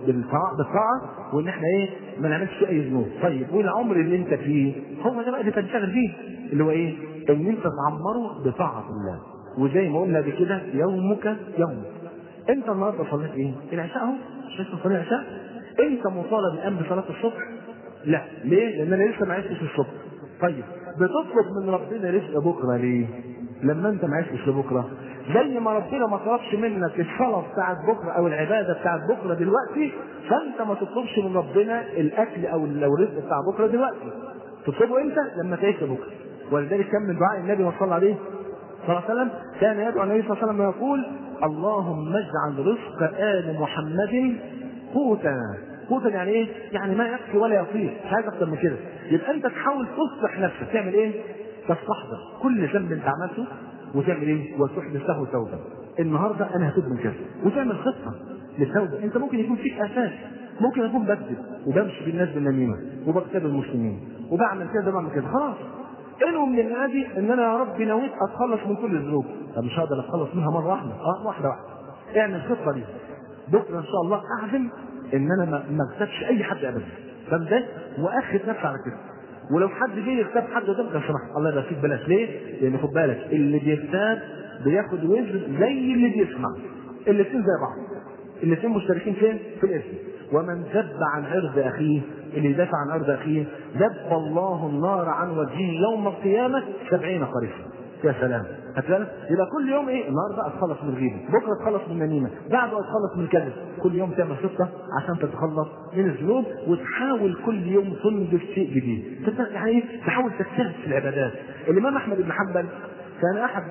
Speaker 2: بالطاعه وان احنا ايه؟ ما نعملش اي ذنوب. طيب والعمر اللي انت فيه هو ده بقى اللي تنشغل فيه، اللي هو ايه؟ ان انت تعمره بطاعه الله. وزي ما قلنا بكده يومك يومك. انت النهارده صليت ايه؟ العشاء اهو، مش لسه صليت العشاء؟ انت مطالب الان بصلاه الصبح؟ لا. ليه؟ لان انا لسه ما عشتش الصبح. طيب بتطلب من ربنا رزق بكره ليه؟ لما انت ما عشتش لبكره، زي ما ربنا ما طلبش منك الصلاه بتاعت بكره او العباده بتاعت بكره دلوقتي، فانت ما تطلبش من ربنا الاكل او الرزق بتاع بكره دلوقتي. تطلبه امتى؟ لما تعيش بكره. ولذلك كان من دعاء النبي صلى الله عليه وسلم كان يدعو النبي صلى الله عليه وسلم ويقول: اللهم اجعل رزق آل محمد قوتا. قوتا يعني ايه؟ يعني ما يكفي ولا يطيق، مش عايز اكتر من كده. يبقى انت تحاول تصلح نفسك، تعمل ايه؟ تستحضر كل ذنب انت عملته وتعمل ايه؟ وتحدث له توبه. النهارده انا هتوب من كذا، وتعمل خطه للتوبه. انت ممكن يكون فيك اساس، ممكن اكون بكذب وبمشي بالناس بالنميمه وبغتاب المسلمين وبعمل كذا وبعمل كذا، خلاص انه من النادي ان انا يا رب نويت اتخلص من كل الذنوب. طب مش هقدر اتخلص منها مره واحده، واحده واحده. اعمل خطه دي بكره ان شاء الله، اعزم ان انا ما اغتابش اي حد ابدا. فاهم ازاي؟ واخد نفسي على كده. ولو حد جه يغتاب حد ده لو سمحت الله يبارك فيك بلاش. ليه؟ لان خد بالك اللي بيغتاب بياخد وزن زي اللي بيسمع. الاثنين زي بعض، الاثنين مشتركين فين؟ في الاسم. ومن ذب عن عرض اخيه، اللي يدافع عن عرض اخيه ذب الله النار عن وجهه يوم القيامه 70 خريفا. يا سلام، هتلاقي يبقى كل يوم ايه؟ النهارده اتخلص من الغيبه، بكره اتخلص من النميمه، بعده اتخلص من الكذب، كل يوم تعمل خطه عشان تتخلص من الذنوب، وتحاول كل يوم تنجز شيء جديد. يعني ايه؟ تحاول تجتهد في العبادات. الامام احمد بن حنبل كان احد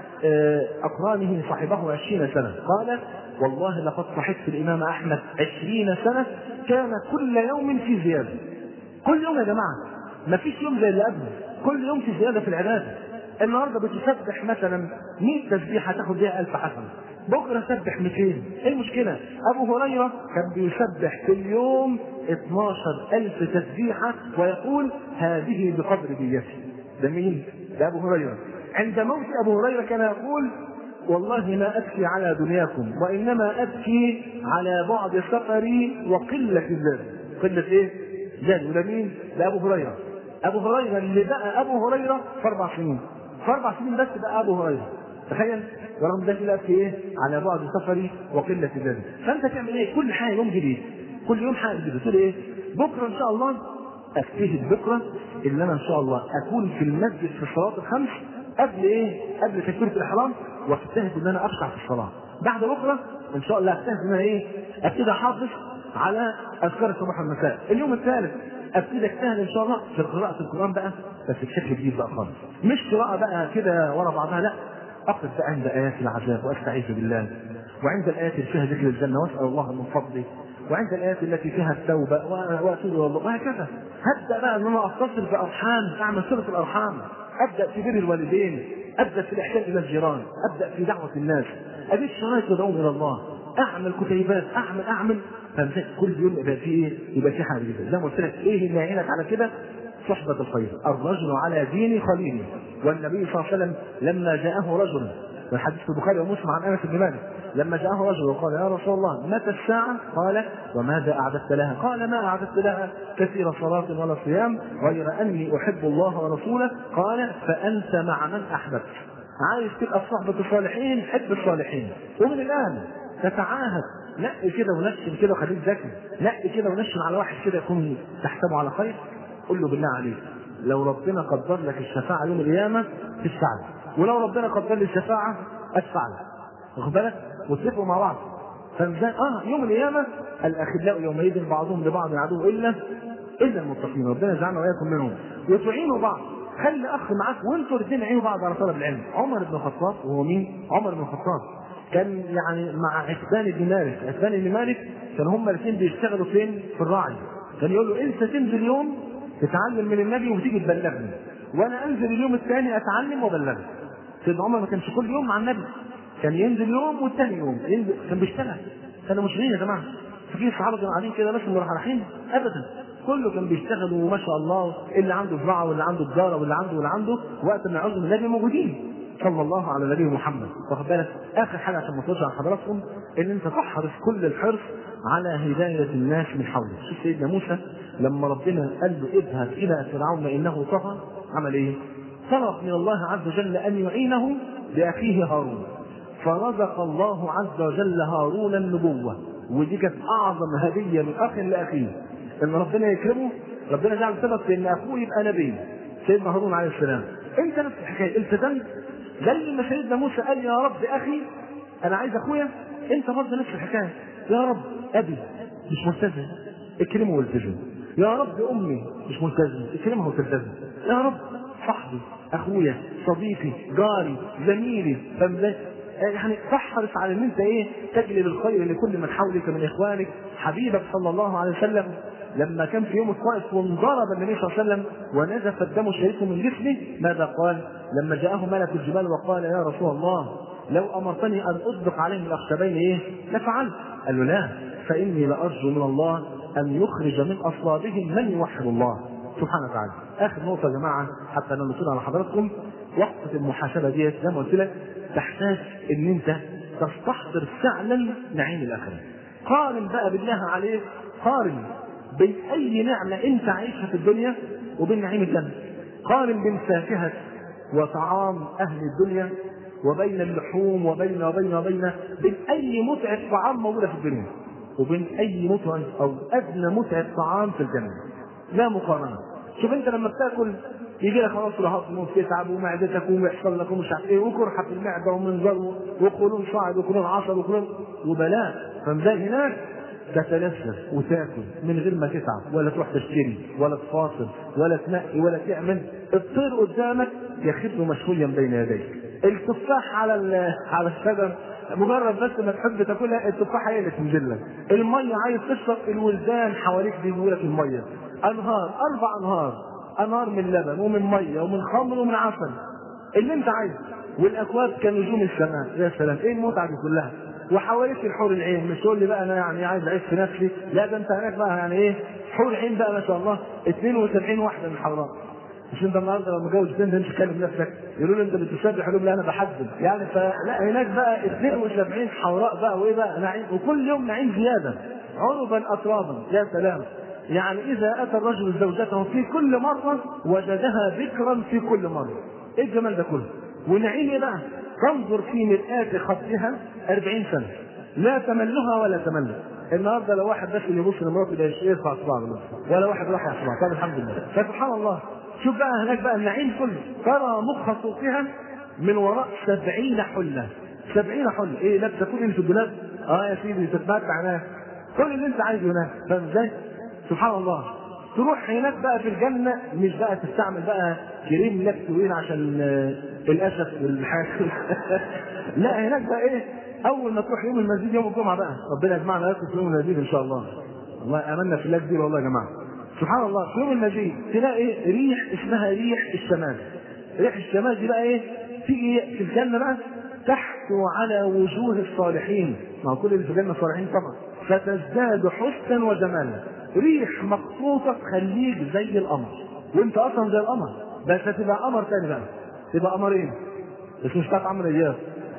Speaker 2: اقرانه صاحبه 20 سنه، قال والله لقد صحبت الامام احمد 20 سنه كان كل يوم في زياده. كل يوم يا جماعه، ما فيش يوم زي اللي قبله، كل يوم في زياده في العباده. النهارده بتسبح مثلا 100 تسبيحه تاخد بيها 1000 حسنه، بكره سبح 200. ايه المشكله؟ ابو هريره كان بيسبح في اليوم 12000 تسبيحه ويقول هذه بقدر ديتي. ده مين؟ ده ابو هريره. عند موت ابو هريره كان يقول والله ما ابكي على دنياكم وانما ابكي على بعد سفري وقله الزاد. قله ايه؟ زاد. وده مين؟ ده ابو هريره. ابو هريره اللي بقى ابو هريره في 4 سنين، في 4 سنين بس بقى ابو هريره. تخيل. ورغم ذلك لا في ايه؟ على بعد سفري وقله الزاد. فانت تعمل ايه؟ كل حاجه يوم جديد، كل يوم حاجه جديده. تقول ايه؟ بكره ان شاء الله اجتهد بكره ان انا ان شاء الله اكون في المسجد في الصلاه الخمس قبل ايه؟ قبل تكبيره الاحرام، واجتهد ان انا اشرع في الصلاه. بعد بكره ان شاء الله اجتهد ان انا ايه؟ ابتدي احافظ على اذكار الصباح والمساء. اليوم الثالث ابتدي اجتهد ان شاء الله في قراءه القران بقى، بس بشكل جديد بقى خالص، مش قراءه بقى كده ورا بعضها، لا، اقف بقى عند ايات العذاب واستعيذ بالله، وعند الايات اللي فيها ذكر الجنه واسال الله من فضله، وعند الايات التي فيها التوبه واتوب الى الله، وهكذا. هبدا بقى ان انا اتصل بارحام، اعمل صله الارحام، ابدا في بر الوالدين، ابدا في الاحسان الى الجيران، ابدا في دعوه الناس، اجيب شرايط تدعو الى الله، اعمل كتيبات، اعمل فمسك كل يوم يبقى فيه ايه؟ يبقى فيه حاجه جديده. زي ما قلت لك ايه اللي يعينك على كده؟ صحبه الخير. الرجل على دين خليله. والنبي صلى الله عليه وسلم لما جاءه رجل، والحديث في البخاري ومسلم عن انس بن مالك، لما جاءه رجل وقال يا رسول الله متى الساعه؟ قال وماذا اعددت لها؟ قال ما اعددت لها كثير صلاه ولا صيام غير اني احب الله ورسوله. قال فانت مع من احببت. عايز تبقى صحبه الصالحين؟ حب الصالحين. ومن الان تتعاهد، نقي كده ونشن كده وخليك ذكي، نقي كده ونشن على واحد كده يكون تحسبه على خير، قل له بالله عليك لو ربنا قدر لك الشفاعه يوم القيامه تشفع له، ولو ربنا قدر لي الشفاعه ادفع له، واخد بالك؟ واتفقوا مع بعض. فازاي؟ يوم القيامه الاخلاء يومئذ بعضهم لبعض عدو الا المتقين. ربنا يجعلنا واياكم منهم. وتعينوا بعض، خلي اخ معاك وانتوا الاثنين عينوا بعض على طلب العلم. عمر بن الخطاب، وهو مين؟ عمر بن الخطاب كان يعني مع عتبان بن مالك. عتبان بن مالك كان هما الاثنين بيشتغلوا فين؟ في الراعي. كان يقول له انت تنزل يوم تتعلم من النبي وتيجي تبلغني، وانا انزل اليوم الثاني اتعلم وابلغك. سيدنا عمر ما كانش كل يوم مع النبي، كان ينزل يوم والثاني يوم ينزل، كان بيشتغل. كانوا مشغولين يا جماعه. في الصحابه كانوا قاعدين كده بس رايحين ابدا، كله كان بيشتغل وما شاء الله، اللي عنده زراعه واللي عنده تجاره واللي عنده وقت ما يعوز النبي موجودين صلى الله على نبيه محمد. واخد بالك؟ اخر حاجه عشان ما تطلعش على حضراتكم ان انت تحرص كل الحرص على هدايه الناس من حولك. شوف سيدنا موسى لما ربنا قال له اذهب الى فرعون انه طغى، عمل ايه؟ طلب من الله عز وجل ان يعينه باخيه هارون، فرزق الله عز وجل هارون النبوه. ودي كانت اعظم هديه من اخ لاخيه، ان ربنا يكرمه، ربنا جعل سبب في ان اخوه يبقى نبي سيدنا هارون عليه السلام. انت نفس الحكايه، التزمت زي ما سيدنا موسى قال يا رب اخي انا عايز اخويا، انت برضه نفس الحكايه، يا رب ابي مش ملتزم اكرمه والتزم، يا رب امي مش ملتزم اكرمها وتلتزم، يا رب صاحبي اخويا صديقي جاري زميلي، يعني تحرص على ان انت ايه؟ تجلب الخير لكل من حولك من اخوانك. حبيبك صلى الله عليه وسلم لما كان في يوم الطائف وانضرب النبي صلى الله عليه وسلم ونزف الدم شريك من جسمه، ماذا قال لما جاءه ملك الجبال وقال يا رسول الله لو امرتني ان اطبق عليهم الاخشبين ايه لفعلت؟ قال له لا، فاني لارجو من الله ان يخرج من اصلابهم من يوحد الله سبحانه وتعالى. اخر نقطه يا جماعه حتى انا نصل على حضراتكم، وقفه المحاسبه ديت زي ما قلت لك تحتاج ان انت تستحضر فعلا نعيم الاخره. قارن بقى بالله عليك، قارن بين اي نعمه انت عايشها في الدنيا وبين نعيم الجنه. قارن بين فاكهه وطعام اهل الدنيا وبين اللحوم وبين بين اي متعه طعام موجوده في الدنيا وبين اي متعه او ادنى متعه طعام في الجنه. لا مقارنه. شوف انت لما بتاكل يجي لك خلاص هضم وتتعب ومعدتك ويحصل لك ومش عارف ايه وقرحه في المعده ومنظر وقولون صاعد وقولون عصب وقولون وبلاء. فمزاج هناك تتلذذ وتاكل من غير ما تتعب ولا تروح تشتري ولا تفاصل ولا تنقي ولا تعمل. الطير قدامك يخف مشويا بين يديك. التفاح على الشجر مجرد بس ما تحب تاكلها التفاحه هي اللي تنزل لك. الميه عايز تشرب الولدان حواليك بيجيبوا لك الميه. انهار 4 انهار من لبن ومن ميه ومن خمر ومن عسل اللي انت عايزه. والاكواب كنجوم السماء. يا سلام ايه المتعه دي كلها. وحواليك الحور العين. مش تقول لي بقى انا يعني عايز اعيش في نفسي، لا ده انت هناك بقى يعني ايه حور عين بقى ما شاء الله 72 واحده من حوراء. مش انت النهارده لما متجوز بنت انت تكلم نفسك يقولوا لي انت بتسبح يقولوا لا انا بحدد يعني. فلا هناك بقى 72 حوراء بقى وايه بقى نعيم وكل يوم نعيم زياده عربا اترابا. يا سلام. يعني اذا اتى الرجل زوجته في كل مره وجدها بكرا في كل مره. ايه الجمال ده كله. ونعيم ايه بقى. تنظر في مرآة خدها 40 سنه لا تملها ولا تمل. النهارده لو واحد بس اللي يبص لمراته ده يرفع صباعه ولا واحد راح يرفع صباعه. طب الحمد لله. فسبحان الله. شوف بقى هناك بقى النعيم كله. ترى مخ صوتها من وراء 70 حله. 70 حله. ايه لابسه كل اللي في الدولاب؟ يا سيدي تتمتع هناك كل اللي انت عايزه هناك. فاهم ازاي؟ سبحان الله. تروح هناك بقى في الجنه مش بقى تستعمل بقى كريم لاكتوين عشان الاسف والحاجات لا هناك بقى ايه اول ما تروح يوم المزيد يوم الجمعه بقى ربنا يجمعنا لكم في يوم المزيد ان شاء الله. والله امنا في الله كبير والله يا جماعه. سبحان الله. في يوم المزيد تلاقي ريح اسمها ريح الشمال. ريح الشمال دي بقى ايه تيجي في الجنه بقى تحثو على وجوه الصالحين. ما كل اللي في الجنه صالحين طبعا. فتزداد حسنا وجمالا. ريح مخصوصه تخليك زي القمر وانت اصلا زي القمر بس هتبقى قمر تاني بقى. تبقى قمرين بس مش بتاعت عمرو اياب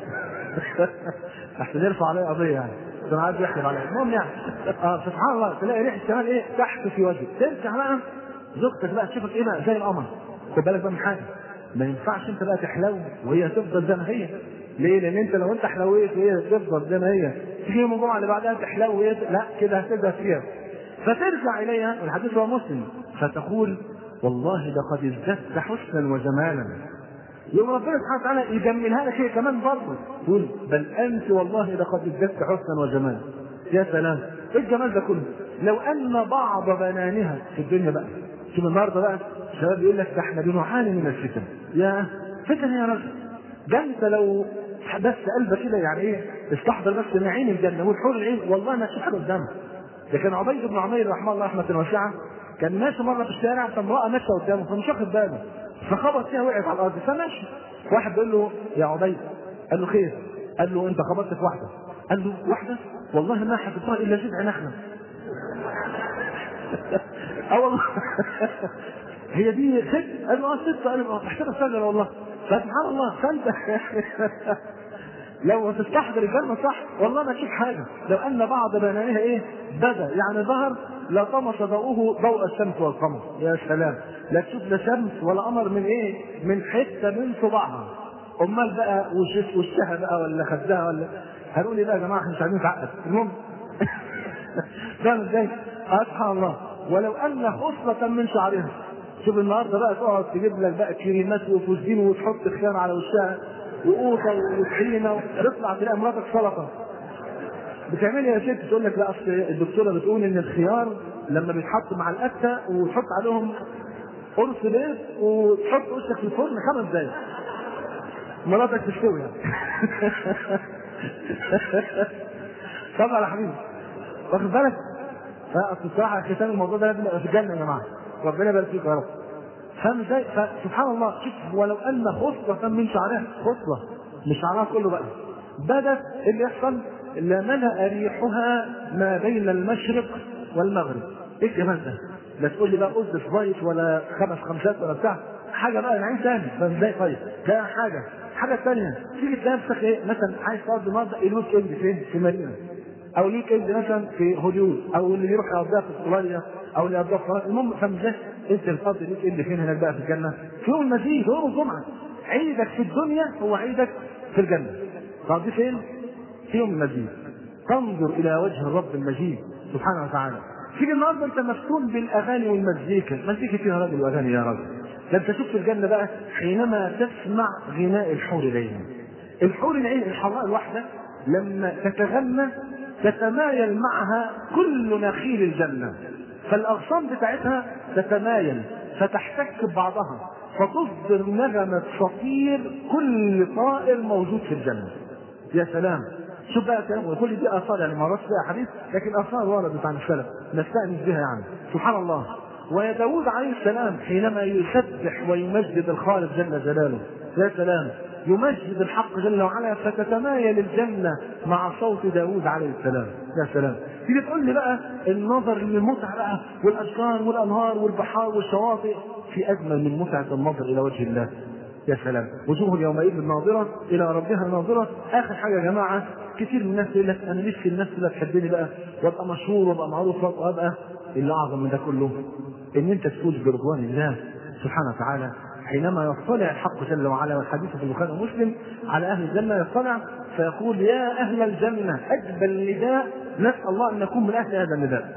Speaker 2: عشان يرفع عليه قضيه يعني عشان عايز يحلم عليه. المهم يعني سبحان الله تلاقي ريح الشمال ايه تحت في وجهك. ترجع بقى زوجتك بقى تشوفك ايه بقى زي القمر. خد بالك بقى من حاجه ما ينفعش انت بقى تحلو وهي تفضل زي ما هي. ليه؟ لان انت لو انت حلويت وهي تفضل زي ما هي تيجي يوم الجمعه اللي بعدها تحلو وهي لا كده هتبدا فيها. فترجع اليها والحديث هو مسلم فتقول والله لقد ازددت حسنا وجمالا. يوم ربنا سبحانه وتعالى يجملها لك هي كمان برضه تقول بل انت والله لقد ازددت حسنا وجمالا. يا سلام ايه الجمال ده كله. لو ان بعض بنانها في الدنيا بقى شوف النهارده بقى الشباب يقول لك ده احنا بنعاني من الفتن. يا فتن يا رجل ده انت لو بس قلبك كده يعني ايه استحضر بس نعيم الجنه والحور العين والله ما تشوف حاجه قدامك. ده كان عبيد بن عمير رحمه الله رحمه واسعه كان ماشي مره في الشارع فامراه ماشيه قدامه فمش واخد باله فخبط فيها وقعت على الارض فماشي. واحد بيقول له يا عبيد قال له خير؟ قال له انت خبطت في واحده. قال له واحده؟ والله ما حدثها الا جذع نخله. والله هي دي ست؟ قال له ست. قال له محتاجه شجره والله. فسبحان الله فانت لو تستحضر الجنة صح والله ما تشوف حاجة. لو أن بعض بنانها إيه بدا يعني ظهر لطمس ضوءه ضوء الشمس والقمر. يا سلام لا تشوف لا شمس ولا قمر من إيه من حتة من صباعها. أمال بقى وشها بقى ولا خدها ولا هنقول إيه بقى يا جماعة احنا مش عايزين نتعقد. المهم فاهم إزاي؟ سبحان الله. ولو أن خصلة من شعرها. شوف النهارده بقى تقعد تجيب لك بقى كريمات وفوزدين وتحط خيار على وشها وقوطه وطحينه تطلع تلاقي مراتك سلطه. بتعمل يا ست تقول لك لا اصل الدكتوره بتقول ان الخيار لما بيتحط مع الاكله وتحط عليهم قرص بيض وتحط وشك في الفرن 5 دقايق مراتك تستوي يعني. طبعا يا حبيبي واخد بالك. فالصراحه ختام الموضوع ده لازم يبقى في الجنه يا جماعه ربنا يبارك فيك يا رب. فاهم ازاي؟ فسبحان الله شوف ولو ان خصله من شعرها خصله مش شعرها كله بقى بدت اللي يحصل لملأ ريحها ما بين المشرق والمغرب. ايه الجمال ده؟ لا تقول لي بقى قصد فايت ولا 5 خمسات ولا بتاع حاجه بقى نعيم ثاني. فاهم ازاي؟ طيب ده حاجه ثانيه. تيجي تلاقي نفسك ايه مثلا عايز تقعد النهارده الويك اند فين؟ في مدينه او الويك اند مثلا في هوليوود او اللي يروح يقضيها في استراليا او اللي يقضيها في فرنسا. المهم فاهم ازاي؟ انت الفضل ليك اللي فين هناك بقى في الجنه في يوم المزيد يوم الجمعه. عيدك في الدنيا هو عيدك في الجنه. طب دي فين؟ في يوم المزيد. تنظر الى وجه الرب المجيد سبحانه وتعالى تيجي النهارده انت مفتون بالاغاني والمزيكا، مزيكا فيها راجل واغاني يا راجل. ده انت شوف في الجنه بقى حينما تسمع غناء الحور العين. الحور العين الحراء الواحده لما تتغنى تتمايل معها كل نخيل الجنه، فالاغصان بتاعتها تتمايل فتحتك ببعضها فتصدر نغمه صفير كل طائر موجود في الجنه. يا سلام، شوف بقى كلام، كل دي اثار يعني ما رأس فيها حديث لكن اثار وردت عن السلف نستأنس بها يعني. سبحان الله. ويا داود عليه السلام حينما يسبح ويمجد الخالق جل جلاله، يا سلام، يمجد الحق جل وعلا فتتمايل الجنة مع صوت داود عليه السلام. يا سلام. تيجي تقول لي بقى النظر للمتعة بقى والاشجار والانهار والبحار والشواطئ، في اجمل من متعة النظر الى وجه الله. يا سلام، وجوه يومئذ ناظرة إلى ربها ناظرة. آخر حاجة يا جماعة، كتير من الناس يقول لك أنا نفسي الناس اللي تحبني بقى وأبقى مشهور وأبقى معروف وأبقى، اللي أعظم من ده كله إن أنت تفوز برضوان الله سبحانه وتعالى حينما يطلع الحق جل وعلا، والحديث في البخاري ومسلم على أهل الجنة، يطلع فيقول يا أهل الجنة، أجمل نداء، نسأل الله أن نكون من أهل هذا النداء.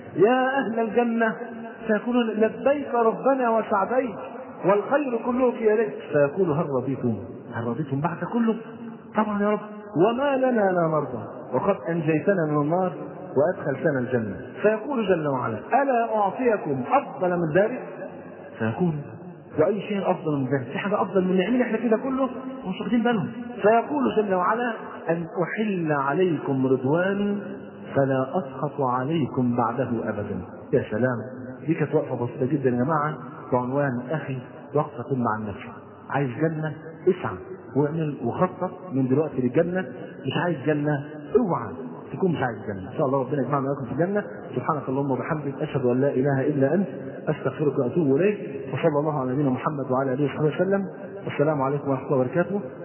Speaker 2: يا أهل الجنة، فيقولون لبيك ربنا وسعديك والخير كله في يديك، فيقول هل رضيتم؟ هل رضيتم بعد كله؟ طبعا يا رب، وما لنا لا نرضى وقد انجيتنا من النار وادخلتنا الجنه. فيقول جل وعلا الا اعطيكم افضل من ذلك؟ فيقول واي شيء افضل من ذلك؟ في حاجه افضل من نعمين احنا كده كله مش واخدين بالهم. فيقول جل وعلا ان احل عليكم رضواني فلا اسخط عليكم بعده ابدا. يا سلام، دي كانت وقفه بسيطه جدا يا جماعه بعنوان اخي وقفه مع النفس. عايز جنه اسعى واعمل وخطط من دلوقتي للجنه. مش عايز جنه اوعى تكون مش عايز جنه. ان شاء الله ربنا يجمعنا وياكم في الجنه. سبحانك اللهم وبحمدك اشهد ان لا اله الا انت استغفرك واتوب اليك. وصلى الله على نبينا محمد وعلى اله وصحبه وسلم. والسلام عليكم ورحمه الله وبركاته.